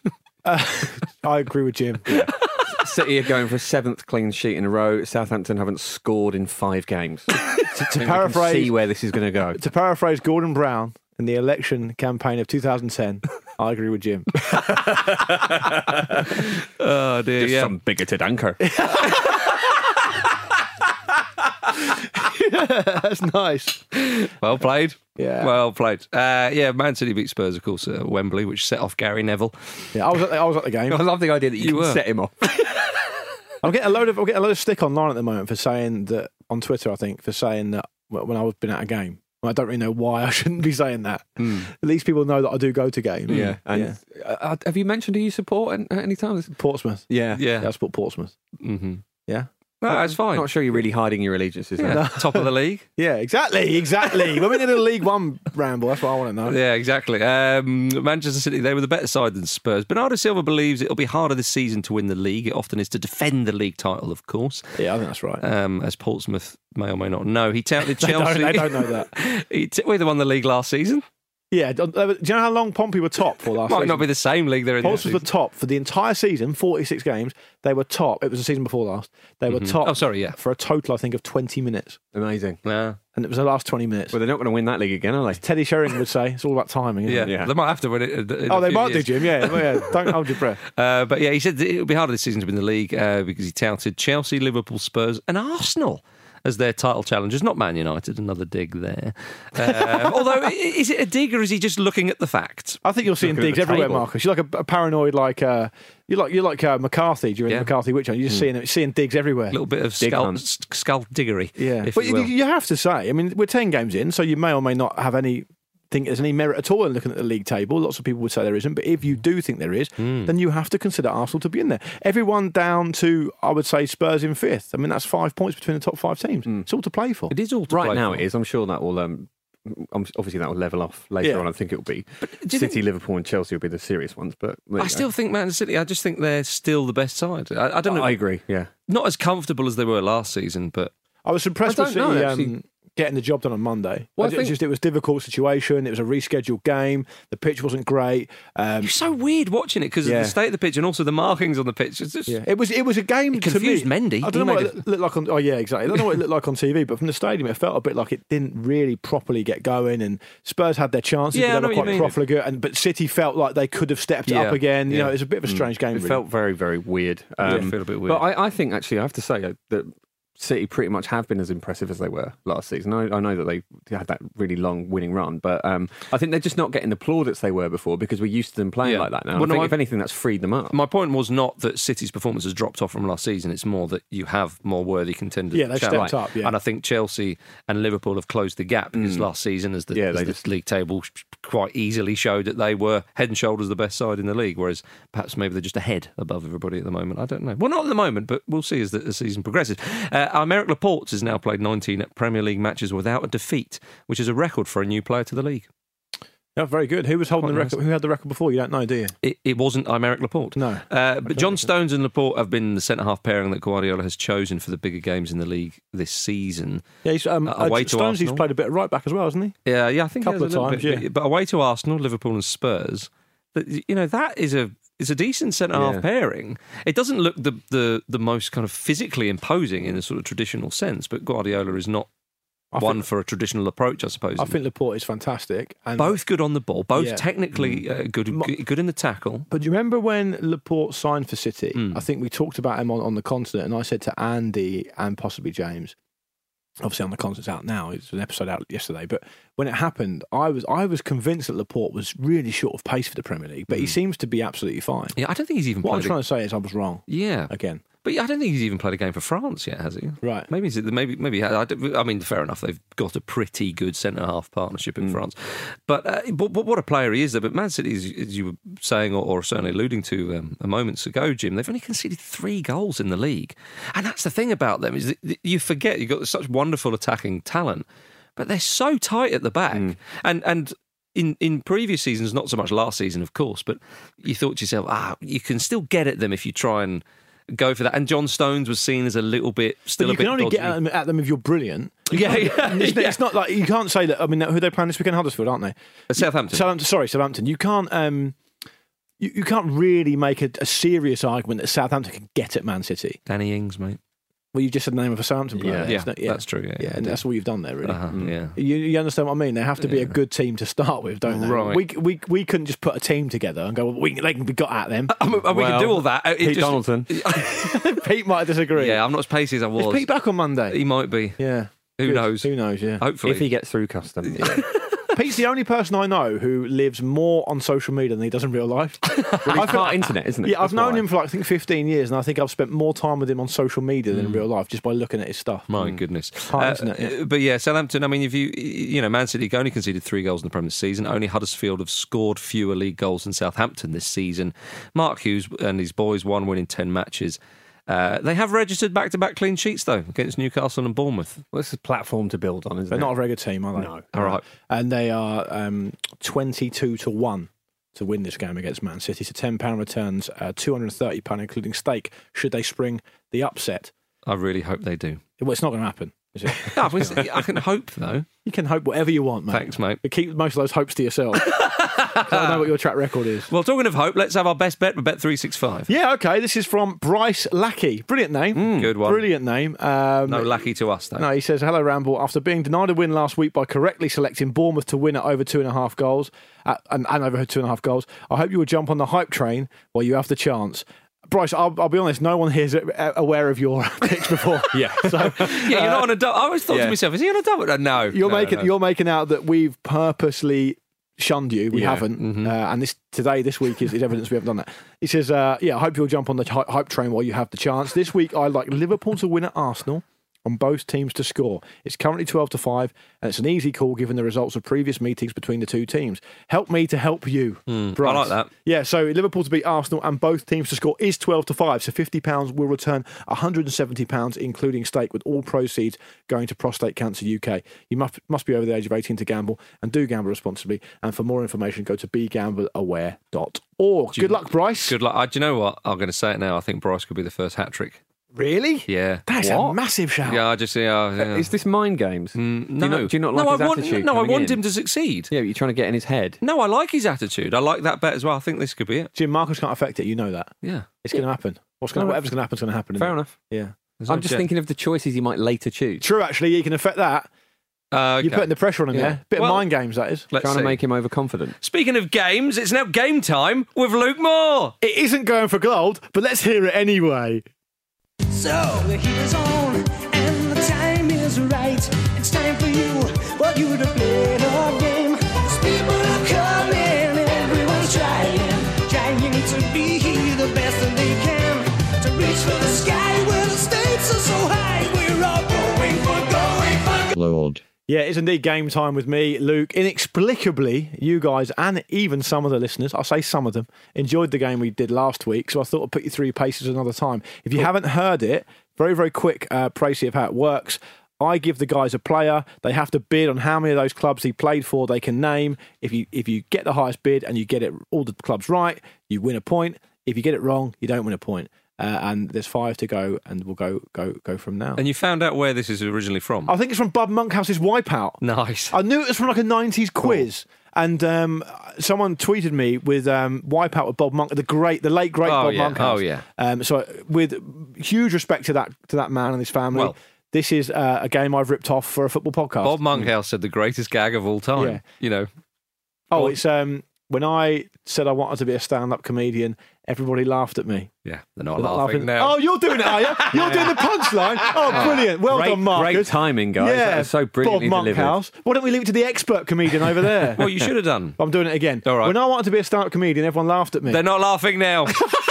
Uh, I agree with Jim. City are going for a seventh clean sheet in a row. Southampton haven't scored in five games. to, to paraphrase- see where this is going to go. To paraphrase Gordon Brown in the election campaign of two thousand ten, I agree with Jim. Oh, dear, Just yeah. some bigoted anchor. That's nice. Well played. Yeah. Well played. Uh, yeah, Man City beat Spurs, of course, at Wembley, which set off Gary Neville. Yeah, I was at the, I was at the game. I love the idea that you, You can were. set him off. I'm getting a load of I'm getting a load of stick online at the moment for saying that on Twitter. I think for saying that when I've been at a game. I don't really know why I shouldn't be saying that. Mm. At least people know that I do go to games. Yeah. And Uh, have you mentioned who you support at any time? Portsmouth. Yeah. Yeah. Yeah, I support Portsmouth. Mm-hmm. Yeah. No, that's fine. Not sure you're really hiding your allegiances. Yeah. there. Top of the league. Yeah, exactly, exactly. When we did a League One ramble, that's what I want to know. Yeah, exactly. Um, Manchester City, they were the better side than Spurs. Bernardo Silva believes it'll be harder this season to win the league. It often is to defend the league title, of course. Yeah, I think that's right. Um, as Portsmouth may or may not know. He touted They don't- Chelsea. they don't know that. he t- well, they won the league last season. Yeah, do do you know how long Pompey were top for last Might season? not be the same league they're in. this Portsmouth were season. top for the entire season, forty-six games. They were top. It was the season before last. They were Mhm. top Oh, sorry, yeah. for a total, I think, of twenty minutes. Amazing. Yeah. And it was the last twenty minutes. Well, they're not going to win that league again, are they? Teddy Sheringham would say it's all about timing. Isn't Yeah. it? Yeah. They might have to win it. in- in Oh, a they few might years. do, Jim. Yeah, well, yeah. Don't hold your breath. Uh, but yeah, he said that it'll be harder this season to win the league uh, because he touted Chelsea, Liverpool, Spurs, and Arsenal as their title challengers, not Man United. Another dig there. Um, although, i- is it a dig or is he just looking at the facts? I think you're seeing Looking at digs the everywhere, table. Marcus. You're like a, a paranoid, like uh, you're like you're like uh, McCarthy during Yeah. the McCarthy witch hunt. You're just seeing seeing digs everywhere. A little bit of Dig skull, hunt. s- skull diggery. Yeah, if but you you, will. you have to say, I mean, we're ten games in, so you may or may not have any think there's any merit at all in looking at the league table. Lots of people would say there isn't, but if you do think there is, Hmm. then you have to consider Arsenal to be in there. Everyone down to, I would say, Spurs in fifth. I mean, that's five points between the top five teams. It's all to play for. It is all to Right play now for. it is. I'm sure that will. Um, um, obviously, that will level off later Yeah. on. I think it will be do you City, think- Liverpool, and Chelsea will be the serious ones. But there you I go. still think Man City. I just think they're still the best side. I, I don't know. I agree. Yeah. Not as comfortable as they were last season, but I was impressed I with don't City know, um, actually. getting the job done on Monday. Well, I It was think- just it was a difficult situation. It was a rescheduled game. The pitch wasn't great. Um, it's so weird watching it because Yeah. of the state of the pitch and also the markings on the pitch. It's just, yeah, it was it was a game It to confused me. Mendy. I He don't know what made it looked like on. Oh yeah, exactly. I don't know what it looked like on T V, but from the stadium, it felt a bit like it didn't really properly get going. And Spurs had their chances, Yeah, I but know they what were you quite mean. profligate. And but City felt like they could have stepped it Yeah, up again. You yeah. know, it was a bit of a strange game. It really. felt very, very weird. Yeah, Um, it felt a bit weird. But I, I think actually, I have to say uh, that City pretty much have been as impressive as they were last season. I, I know that they had that really long winning run, but um, I think they're just not getting the plaudits they were before because we're used to them playing Yeah. like that now. Well, I no, think, I- if anything, that's freed them up. My point was not that City's performance has dropped off from last season. It's more that you have more worthy contenders. Yeah, they've to stepped challenge. up, yeah. And I think Chelsea and Liverpool have closed the gap because Mm. last season, as the, Yeah, as they the just- league table quite easily showed that they were head and shoulders the best side in the league, whereas perhaps maybe they're just ahead above everybody at the moment. I don't know. Well, not at the moment, but we'll see as the, the season progresses. Uh, Aymeric Laporte has now played nineteen Premier League matches without a defeat, which is a record for a new player to the league. Yeah, very good. Who was holding Quite the nice. record? Who had the record before? You don't know, do you? It, it wasn't Aymeric Laporte. No. Uh, but John Stones and Laporte have been the centre-half pairing that Guardiola has chosen for the bigger games in the league this season. Yeah, he's, um, Uh, uh, away to Stones, he's Arsenal. played a bit of right back as well, hasn't he? Yeah, yeah, I think Couple he has of a little times, bit, yeah. but, but away to Arsenal, Liverpool, and Spurs, that you know that is a is a decent centre half Yeah. pairing. It doesn't look the, the the most kind of physically imposing in a sort of traditional sense, but Guardiola is not I one think- for a traditional approach, I suppose. I think Laporte is fantastic. And both good on the ball, both Yeah. technically uh, good, Mo- good, good in the tackle. But do you remember when Laporte signed for City? Mm. I think we talked about him on, on the continent, and I said to Andy and possibly James, obviously on the continent's out now, it's an episode out yesterday, but when it happened, I was I was convinced that Laporte was really short of pace for the Premier League, but he seems to be absolutely fine. Yeah, I don't think he's even What I'm played. a- trying to say is I was wrong yeah, again. but I don't think he's even played a game for France yet, has he? Right. Maybe he's, maybe maybe I, don't- I mean, fair enough. They've got a pretty good centre half partnership in France, but, uh, but but what a player he is! Though. But Man City, as, as you were saying, or, or certainly alluding to um, a moments ago, Jim, they've only conceded three goals in the league, and that's the thing about them is that you forget you've got such wonderful attacking talent, but they're so tight at the back, and and. In, in previous seasons, not so much last season, of course, but you thought to yourself, ah, you can still get at them if you try and go for that. And John Stones was seen as a little bit, still But you a bit can only dodgy. get at them, at them if you're brilliant. You Yeah, can't- yeah, it's, yeah. it's not like you can't say that. I mean, who are they playing this weekend? Huddersfield, aren't they? Uh, Southampton. Southampton. Sorry, Southampton. You can't. Um, you, you can't really make a, a serious argument that Southampton can get at Man City. Danny Ings, mate. Well, you just said the name of a Southampton player. Yeah, there, yeah, isn't it? that's true, yeah, yeah, and yeah. that's what you've done there, really. Uh-huh, yeah. You, you understand what I mean? They have to be a good team to start with, don't they? Right. We we we couldn't just put a team together and go, well, we they can be got at them. I mean, we can do all that. It Pete just- Donaldson. Pete might disagree. Yeah, I'm not as pacey as I Is was. Pete back on Monday? He might be. Yeah. Who Good. knows? Who knows? Yeah. Hopefully. If he gets through custom. Pete's the only person I know who lives more on social media than he does in real life. Well, he's part internet, isn't it? Yeah, I've That's known why. him for like, I think fifteen years, and I think I've spent more time with him on social media than in real life just by looking at his stuff. My goodness. Hard, Uh, isn't it? Yeah. But yeah, Southampton, I mean, if you, you know, Man City only conceded three goals in the Premier this season. Only Huddersfield have scored fewer league goals than Southampton this season. Mark Hughes and his boys, one win in ten matches. Uh, they have registered back-to-back clean sheets, though, against Newcastle and Bournemouth. Well, it's a platform to build on, isn't They're it? not a very good team, are they? No. All right. And they are um, twenty-two to one to win this game against Man City. So ten pounds returns, uh, two hundred thirty pounds including stake, should they spring the upset. I really hope they do. Well, it's not going to happen, is it? No, but I can hope, though. You can hope whatever you want, mate. Thanks, mate. But keep most of those hopes to yourself. 'Cause I know what your track record is. Well, talking of hope, let's have our best bet with Bet three sixty-five. Yeah, okay. This is from Bryce Lackey. Brilliant name. Good one. Brilliant name. Um, No lucky to us, though. No, he says, hello, Ramble. After being denied a win last week by correctly selecting Bournemouth to win at over two and a half goals, uh, and, and over two and a half goals, I hope you will jump on the hype train while you have the chance. Bryce, I'll, I'll be honest, no one here is aware of your picks before. Yeah. So, Yeah, you're not on a double. I always thought yeah. to myself, is he on a double? Uh, No. you're No, making no. you're making out that we've purposely shunned you. We Yeah. haven't, Mm-hmm. uh, and this today, this week is, is evidence we haven't done that. He says, uh, "Yeah, I hope you'll jump on the hy- hype train while you have the chance." This week, I like Liverpool to win at Arsenal, and both teams to score. It's currently twelve to five, and it's an easy call given the results of previous meetings between the two teams. Help me to help you, Bryce. Hmm, I like that. Yeah, so Liverpool to beat Arsenal and both teams to score is twelve to five. So fifty pounds will return one hundred seventy pounds, including stake, with all proceeds going to Prostate Cancer U K. You must must be over the age of eighteen to gamble, and do gamble responsibly. And for more information, go to be gamble aware dot org. Good luck, Bryce. Good luck. Uh, do you know what? I'm going to say it now. I think Bryce could be the first hat trick. Really? Yeah. That's a What? massive shout. Yeah, I just yeah. yeah. Is this mind games? Mm, Do no, you not, do you not like no, his I want, attitude? No, I coming want in? him to succeed. Yeah, but you're trying to get in his head. No, I like his attitude. I like that bet as well. I think this could be it. Jim, Marcus can't affect it. You know that. Yeah. It's going to happen. What's going? No, Whatever's going to happen is going to happen. isn't Fair it? enough. Yeah. There's I'm no just jet. thinking of the choices he might later choose. True. Actually, you can affect that. Uh, okay. You're putting the pressure on him Yeah. there. Bit Well, of mind games, that is. Let's Trying see. to make him overconfident. Speaking of games, it's now game time with Luke Moore. It isn't going for gold, but let's hear it anyway. So the heat is on and is right. It's time for you, for you to play the game. 'Cause people are coming, everyone's trying, trying to be the best that they can. To reach for the sky where the stakes are so high. We're all going for, going for. Lord. Yeah, it's indeed game time with me, Luke. Inexplicably, you guys and even some of the listeners, I'll say some of them, enjoyed the game we did last week, so I thought I'd put you through your paces another time. If you cool. haven't heard it, very, very quick uh, précis of how it works. I give the guys a player. They have to bid on how many of those clubs he played for they can name. If you if you get the highest bid and you get it all the clubs right, you win a point. If you get it wrong, you don't win a point. Uh, and there's five to go, and we'll go go go from now. And you found out where this is originally from? I think it's from Bob Monkhouse's Wipeout. Nice. I knew it was from like a nineties quiz. Cool. And um, someone tweeted me with um, Wipeout with Bob Monk, the great, the late great oh, Bob yeah. Monkhouse. Oh yeah. Um, so with huge respect to that to that man and his family. Well, this is uh, a game I've ripped off for a football podcast. Bob Monkhouse mm. said the greatest gag of all time. Yeah. You know. Oh, it's um, when I said I wanted to be a stand-up comedian, everybody laughed at me. Yeah, they're not, they're laughing, not laughing now. Oh, you're doing it, are you? You're doing the punchline. Oh, brilliant. Well great, done, Marcus. Great timing, guys. Yeah, that was so brilliantly Bob Monkhouse. Why don't we leave it to the expert comedian over there? Well, you should have done. I'm doing it again. All right. When I wanted to be a stand-up comedian, everyone laughed at me. They're not laughing now.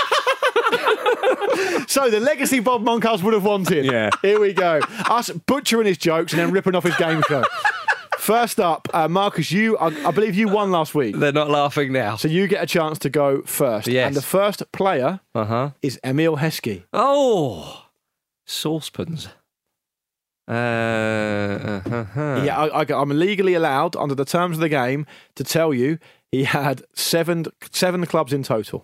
So the legacy Bob Monkhouse would have wanted. Yeah. Here we go. Us butchering his jokes and then ripping off his game show. First up, uh, Marcus, you, I, I believe you won last week. They're not laughing now. So you get a chance to go first. Yes. And the first player uh-huh. is Emil Heskey. Oh, saucepans. Uh, uh-huh. Yeah, I, I, I'm legally allowed, under the terms of the game, to tell you he had seven seven clubs in total.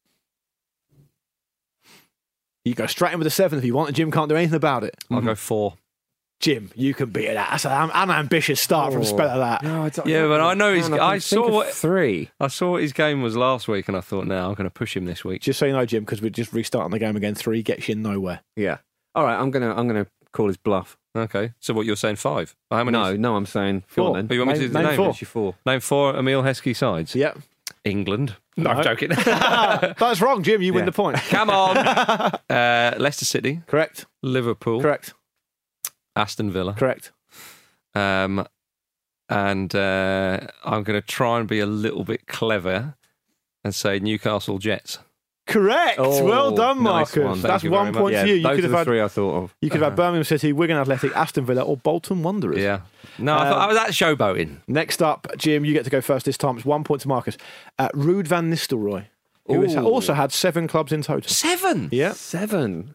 You go straight in with a seven if you want, and Jim can't do anything about it. I'll mm-hmm. go four. Jim, you can beat that. That's an, an ambitious start oh. from a spell of that. No, I don't, yeah, but I know his. I, I saw what three. I saw what his game was last week, and I thought, now I'm going to push him this week. Just so you know, Jim, because we're just restarting the game again. Three gets you nowhere. Yeah. All right, I'm gonna I'm gonna call his bluff. Okay. So what you're saying five? How many? No, is... no, I'm saying four. Then. But you want name, me to do the name? name? Four. It's your four. Name four Emil Heskey sides. Yep. England. No, no. I'm joking. That's wrong, Jim. You yeah. win the point. Come on. uh, Leicester City. Correct. Liverpool. Correct. Aston Villa. Correct. Um, and uh, I'm going to try and be a little bit clever and say Newcastle Jets. Correct. Oh, well done, nice Marcus. one. That's one point yeah, to you. You those could are have the had three I thought of. You could have had Birmingham City, Wigan Athletic, Aston Villa, or Bolton Wanderers. Yeah. No, I, um, thought I was at showboating. Next up, Jim, you get to go first this time. It's one point to Marcus. Uh, Ruud van Nistelrooy, who has also had seven clubs in total. Seven? Yeah. Seven.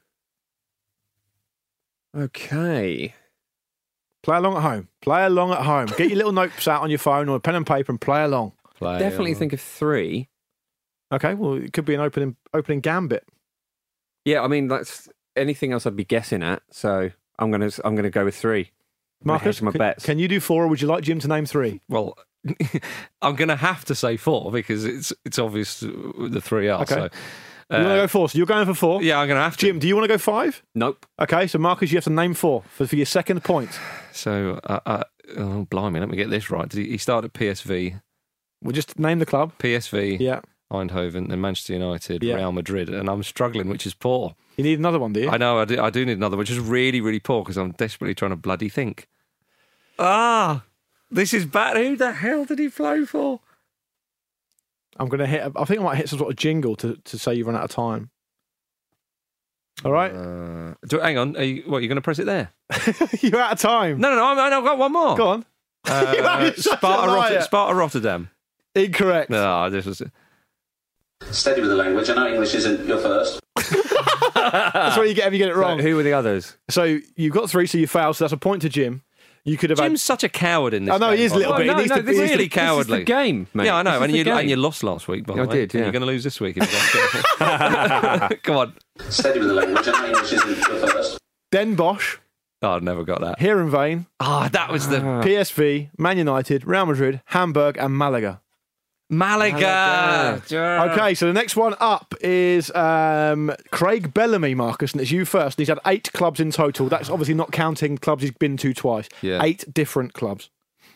Okay. Play along at home. Play along at home. Get your little notes out on your phone or a pen and paper and play along. Play Definitely along. think of three. Okay, well, it could be an opening opening gambit. Yeah, I mean, that's anything else I'd be guessing at. So I'm gonna I'm gonna go with three. Marcus, my can, bets. can you do four, or would you like Jim to name three? Well, I'm going to have to say four because it's it's obvious the three are. Okay. So, uh, you want to go four? So you're going for four? Yeah, I'm going to have to. Jim, do you want to go five? Nope. Okay, so Marcus, you have to name four for, for your second point. So, uh, uh, oh, blimey, let me get this right. Did he, he started at P S V? We'll just name the club. P S V, yeah. Eindhoven, and Manchester United, yeah. Real Madrid, and I'm struggling, which is poor. You need another one, do you? I know, I do, I do need another, which is really, really poor because I'm desperately trying to bloody think. Ah, this is bad. Who the hell did he play for? I'm going to hit, I think I might hit some sort of jingle to, to say you've run out of time. All right. Uh, do, hang on. Are you, what, you're going to press it there? You're out of time. No, no, no. I've got one more. Go on. Uh, Sparta, Rot- Sparta Rotterdam. Incorrect. No, this was. Steady with the language. I know English isn't your first. That's what you get if you get it wrong. So who were the others? So you've got three, so you failed. So that's a point to Jim. You could have. Jim's had... such a coward in this. I know game, he is a little oh, bit. No, he needs no, to, this he is really to... cowardly. This is the game, mate. Yeah, I know, this and you game. and you lost last week. By the I way. did. Yeah. You're going to lose this week. If you don't Come on. Steady with the language. I know English isn't your first. Den Bosch. Oh, I'd never got that. Heerenveen. Ah, oh, that was the P S V, Man United, Real Madrid, Hamburg, and Malaga. Malaga. Malaga. Okay, so the next one up is um, Craig Bellamy, Marcus, and it's you first. He's had eight clubs in total. That's obviously not counting clubs he's been to twice. Yeah. Eight different clubs.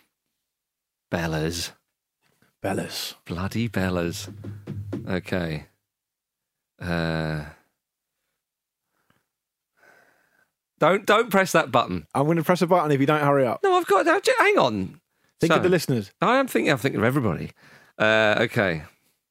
Bellas. Bellas. Bloody Bellas. Okay. Uh, Don't don't press that button. I'm going to press a button if you don't hurry up. No, I've got. Hang on. Think So, of the listeners. I am thinking. I'm thinking of everybody. Uh, okay.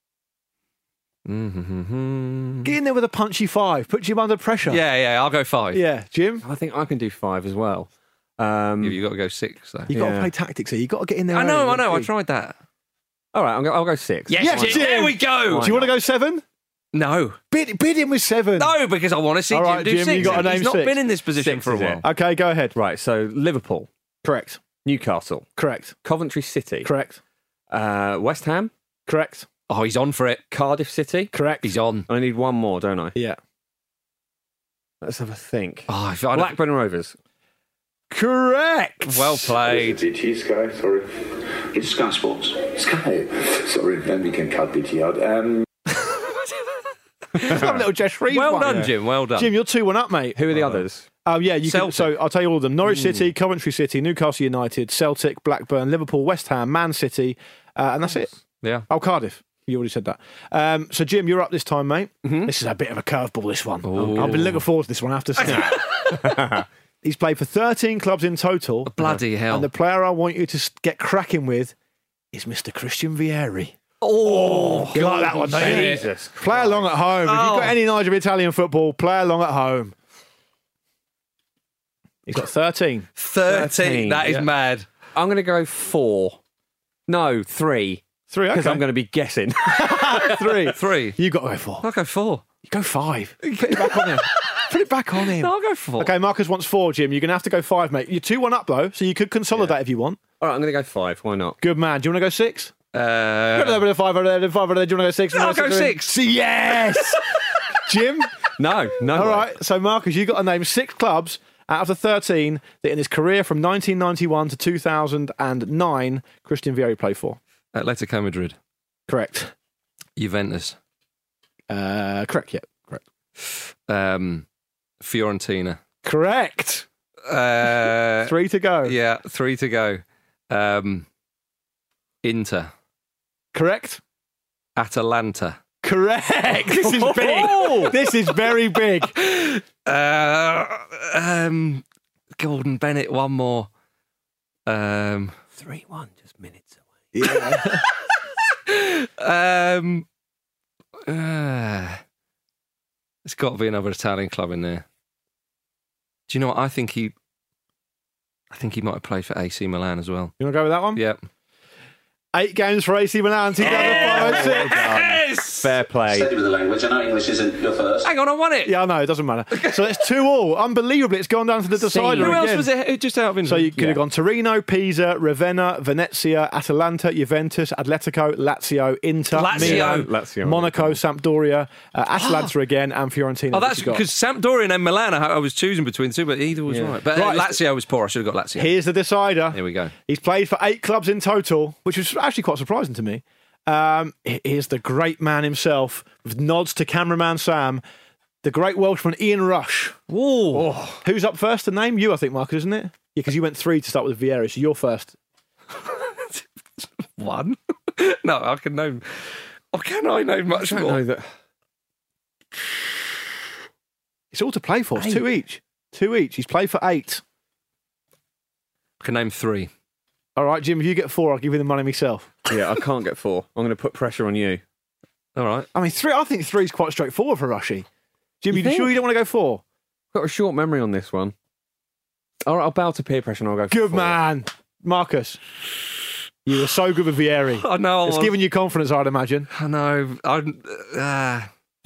Mm-hmm. Get in there with a punchy five. Put Jim under pressure. Yeah, yeah. I'll go five. Yeah, Jim. I think I can do five as well. Um, You, you got to go six. Though. You've got to Yeah. play tactics here. You've got to get in there. I know. early. I know. I Big. tried that. all right, I'll go, I'll go six. Yes, Yes, Jim. Jim. There we go. Do you want to go seven? No. Bid, bid him with seven. No, because I want to see All Jim right, do Jim, six. you got to name He's not six. been in this position Six for a is while. it. Okay, go ahead. Right, so Liverpool, Correct. Newcastle, Correct. Coventry City, Correct. uh, West Ham, Correct. Oh, he's on for it. Cardiff City. Correct. He's on. I need one more, don't I? Yeah. Let's have a think. Oh, if I don't- Blackburn Rovers. Correct. Well played. B T Sky, sorry. It's Sky Sports. Sky. Sorry, then we can cut B T out. Um, Have a little Jess Reeves Well one. done, Jim. Well done. Jim, you're two one up, mate. Who are the others? Oh yeah, you can, Celtic. so I'll tell you all of them: Norwich City, Coventry City, Newcastle United, Celtic, Blackburn, Liverpool, West Ham, Man City, uh, and that's it. Yeah. Oh, Cardiff. You already said that. Um, so Jim, you're up this time, mate. This is a bit of a curveball. This one. I've been looking forward to this one. I have to say. He's played for thirteen clubs in total. Bloody hell. And the player I want you to s- get cracking with is Mister Christian Vieri. Oh, You like that one, don't you? Jesus. Play along at home. If you've Oh. got any knowledge of Italian football, play along at home. He's got thirteen. thirteen. That is yeah. mad. I'm going to go four. No, three. Three, Because okay. I'm going to be guessing. Three. Three. You got to go four. I'll go four. You go five. Put it back on him. Put it back on him. No, I'll go four. Okay, Marcus wants four, Jim. You're going to have to go five, mate. You're two one up, though, so you could consolidate if you want. All right, I'm going to go five. Why not? Good man. Do you want to go six? Uh, Five over there, five over there. Do you want to go six? I'll go six. Yes! Jim? No, no. All way. right, so Marcus, you've got to name six clubs out of the thirteen that in his career from nineteen ninety-one to two thousand nine, Christian Vieri played for. Atletico Madrid. Correct. Juventus. Uh, correct, yeah. Correct. Um, Fiorentina. Correct. Uh, Three to go. Yeah, three to go. Um, Inter. Correct. Atalanta. Correct. This is big. This is very big. Uh, um, Gordon Bennett, one more. Um, three one, just minutes away. Yeah. um, uh, there's got to be another Italian club in there. Do you know what? I think he, I think he might have played for A C Milan as well. You want to go with that one? Yeah. Eight games for A C Milan, two thousand five oh six. Yes! Fair play. Steady with the language. I know English isn't your first. Hang on, I won it. Yeah, I know, it doesn't matter. So it's two all. Unbelievably, it's gone down to the decider Who else again. was it? Just out of So interest. you could have gone Torino, Pisa, Ravenna, Venezia, Atalanta, Juventus, Atletico, Lazio, Inter, Lazio. Milan, Lazio. Monaco, Sampdoria, uh, Atalanta again, and Fiorentina. Oh, which that's you got. because Sampdoria and Milan. I, I was choosing between two, but either was Yeah. right. But uh, Right, Lazio was poor. I should have got Lazio. Here's the decider. Here we go. He's played for eight clubs in total, which was actually quite surprising to me. Um, here's the great man himself, with nods to cameraman Sam, the great Welshman Ian Rush. Ooh. Who's up first to name? You, I think, Marcus, isn't it? Yeah, because you went three to start with Vieri, so you're first. One? No, I can name. Oh, can I name much I don't more? know that. It's all to play for. It's two each. Two each. He's played for eight. I can name three. All right, Jim, if you get four, I'll give you the money myself. Yeah, I can't get four. I'm going to put pressure on you. All right. I mean, three. I think three's quite straightforward for Rushy. Jim, You you, think? sure you don't want to go four? Got a short memory on this one. All right, I'll bow to peer pressure and I'll go for Good four. man. Marcus, you were so good with Vieri. I know. It's given you confidence, I'd imagine. I know. I'm. Uh,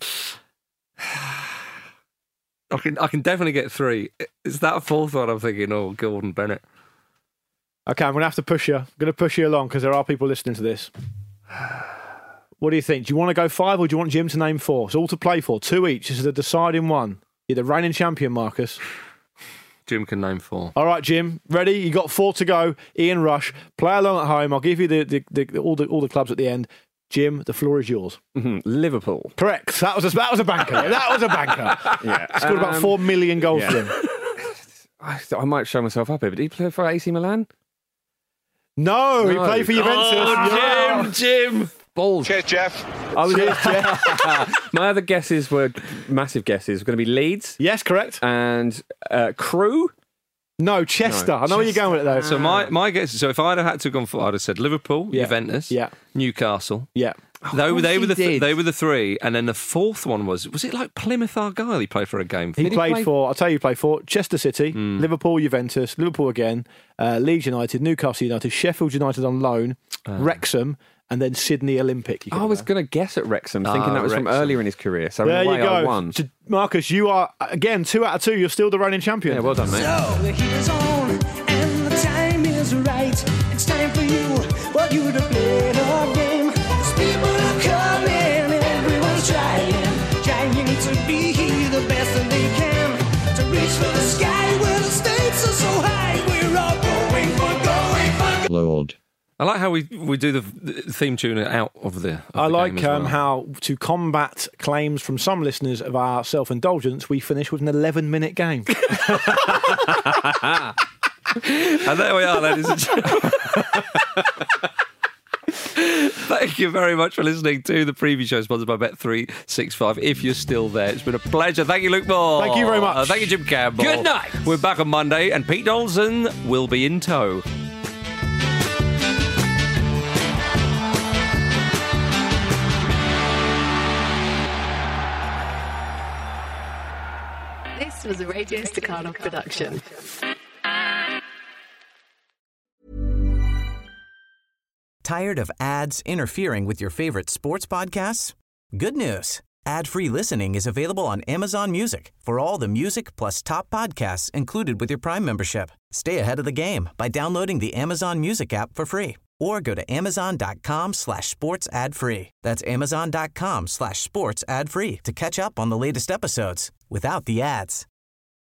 I can. I can definitely get three. Is that a fourth one? I'm thinking. Oh, Gordon Bennett. Okay, I'm going to have to push you. I'm going to push you along because there are people listening to this. What do you think? Do you want to go five or do you want Jim to name four? It's all to play for. Two each. This is the deciding one. You're the reigning champion, Marcus. Jim can name four. All right, Jim. Ready? You got four to go. Ian Rush. Play along at home. I'll give you the, the, the, all the all the clubs at the end. Jim, the floor is yours. Mm-hmm. Liverpool. Correct. That was a, that was a banker. That was a banker. Yeah. Scored about Um, four million goals yeah. for him. I, I might show myself up here, but did he play for A C Milan? No, he No. played for Juventus. Oh, Yeah. Jim, Jim. Balls. Cheers, Jeff. I was My other guesses were massive guesses. Were going to be Leeds. Yes, correct. And uh, Crewe. No, Chester. No, I know where you're going with it, though. So my, my guess. So if I'd have had to have gone for, I'd have said Liverpool, Yeah. Juventus, Yeah. Newcastle. Yeah. They were they course were the he th- did. they were the three, and then the fourth one was was it like Plymouth Argyle? He played for a game. For? He Did he played play- for, I'll tell you, he played for Chester City, Mm. Liverpool, Juventus, Liverpool again, uh, Leeds United, Newcastle United, Sheffield United on loan, Uh. Wrexham, and then Sydney Olympic. You I got was there. going to guess at Wrexham, thinking Ah, that was from Wrexham. earlier in his career. So There in a way, you go. I won. So, Marcus, you are, again, two out of two. You're still the reigning champion. Yeah, well done, mate. So the heat is on and the time is right. It's time for you, for you to play the game. 'Cause people are coming, everyone's trying, trying to be the best that they can. To reach for the sky where the stakes are so high. We're all going for, going for. Lord. I like how we, we do the the theme tune out of the. Of I the like game as um, well. how, to combat claims from some listeners of our self-indulgence, we finish with an eleven-minute game. And there we are, ladies and gentlemen. Thank you very much for listening to the preview show sponsored by Bet three sixty-five. If you're still there, it's been a pleasure. Thank you, Luke Moore. Thank you very much. Uh, thank you, Jim Campbell. Good night. We're back on Monday, and Pete Donaldson will be in tow. This was a Radio Staccato production. Tired of ads interfering with your favorite sports podcasts? Good news. Ad-free listening is available on Amazon Music for all the music plus top podcasts included with your Prime membership. Stay ahead of the game by downloading the Amazon Music app for free or go to amazon.com slash sports ad free. That's amazon.com slash sports ad free to catch up on the latest episodes without the ads.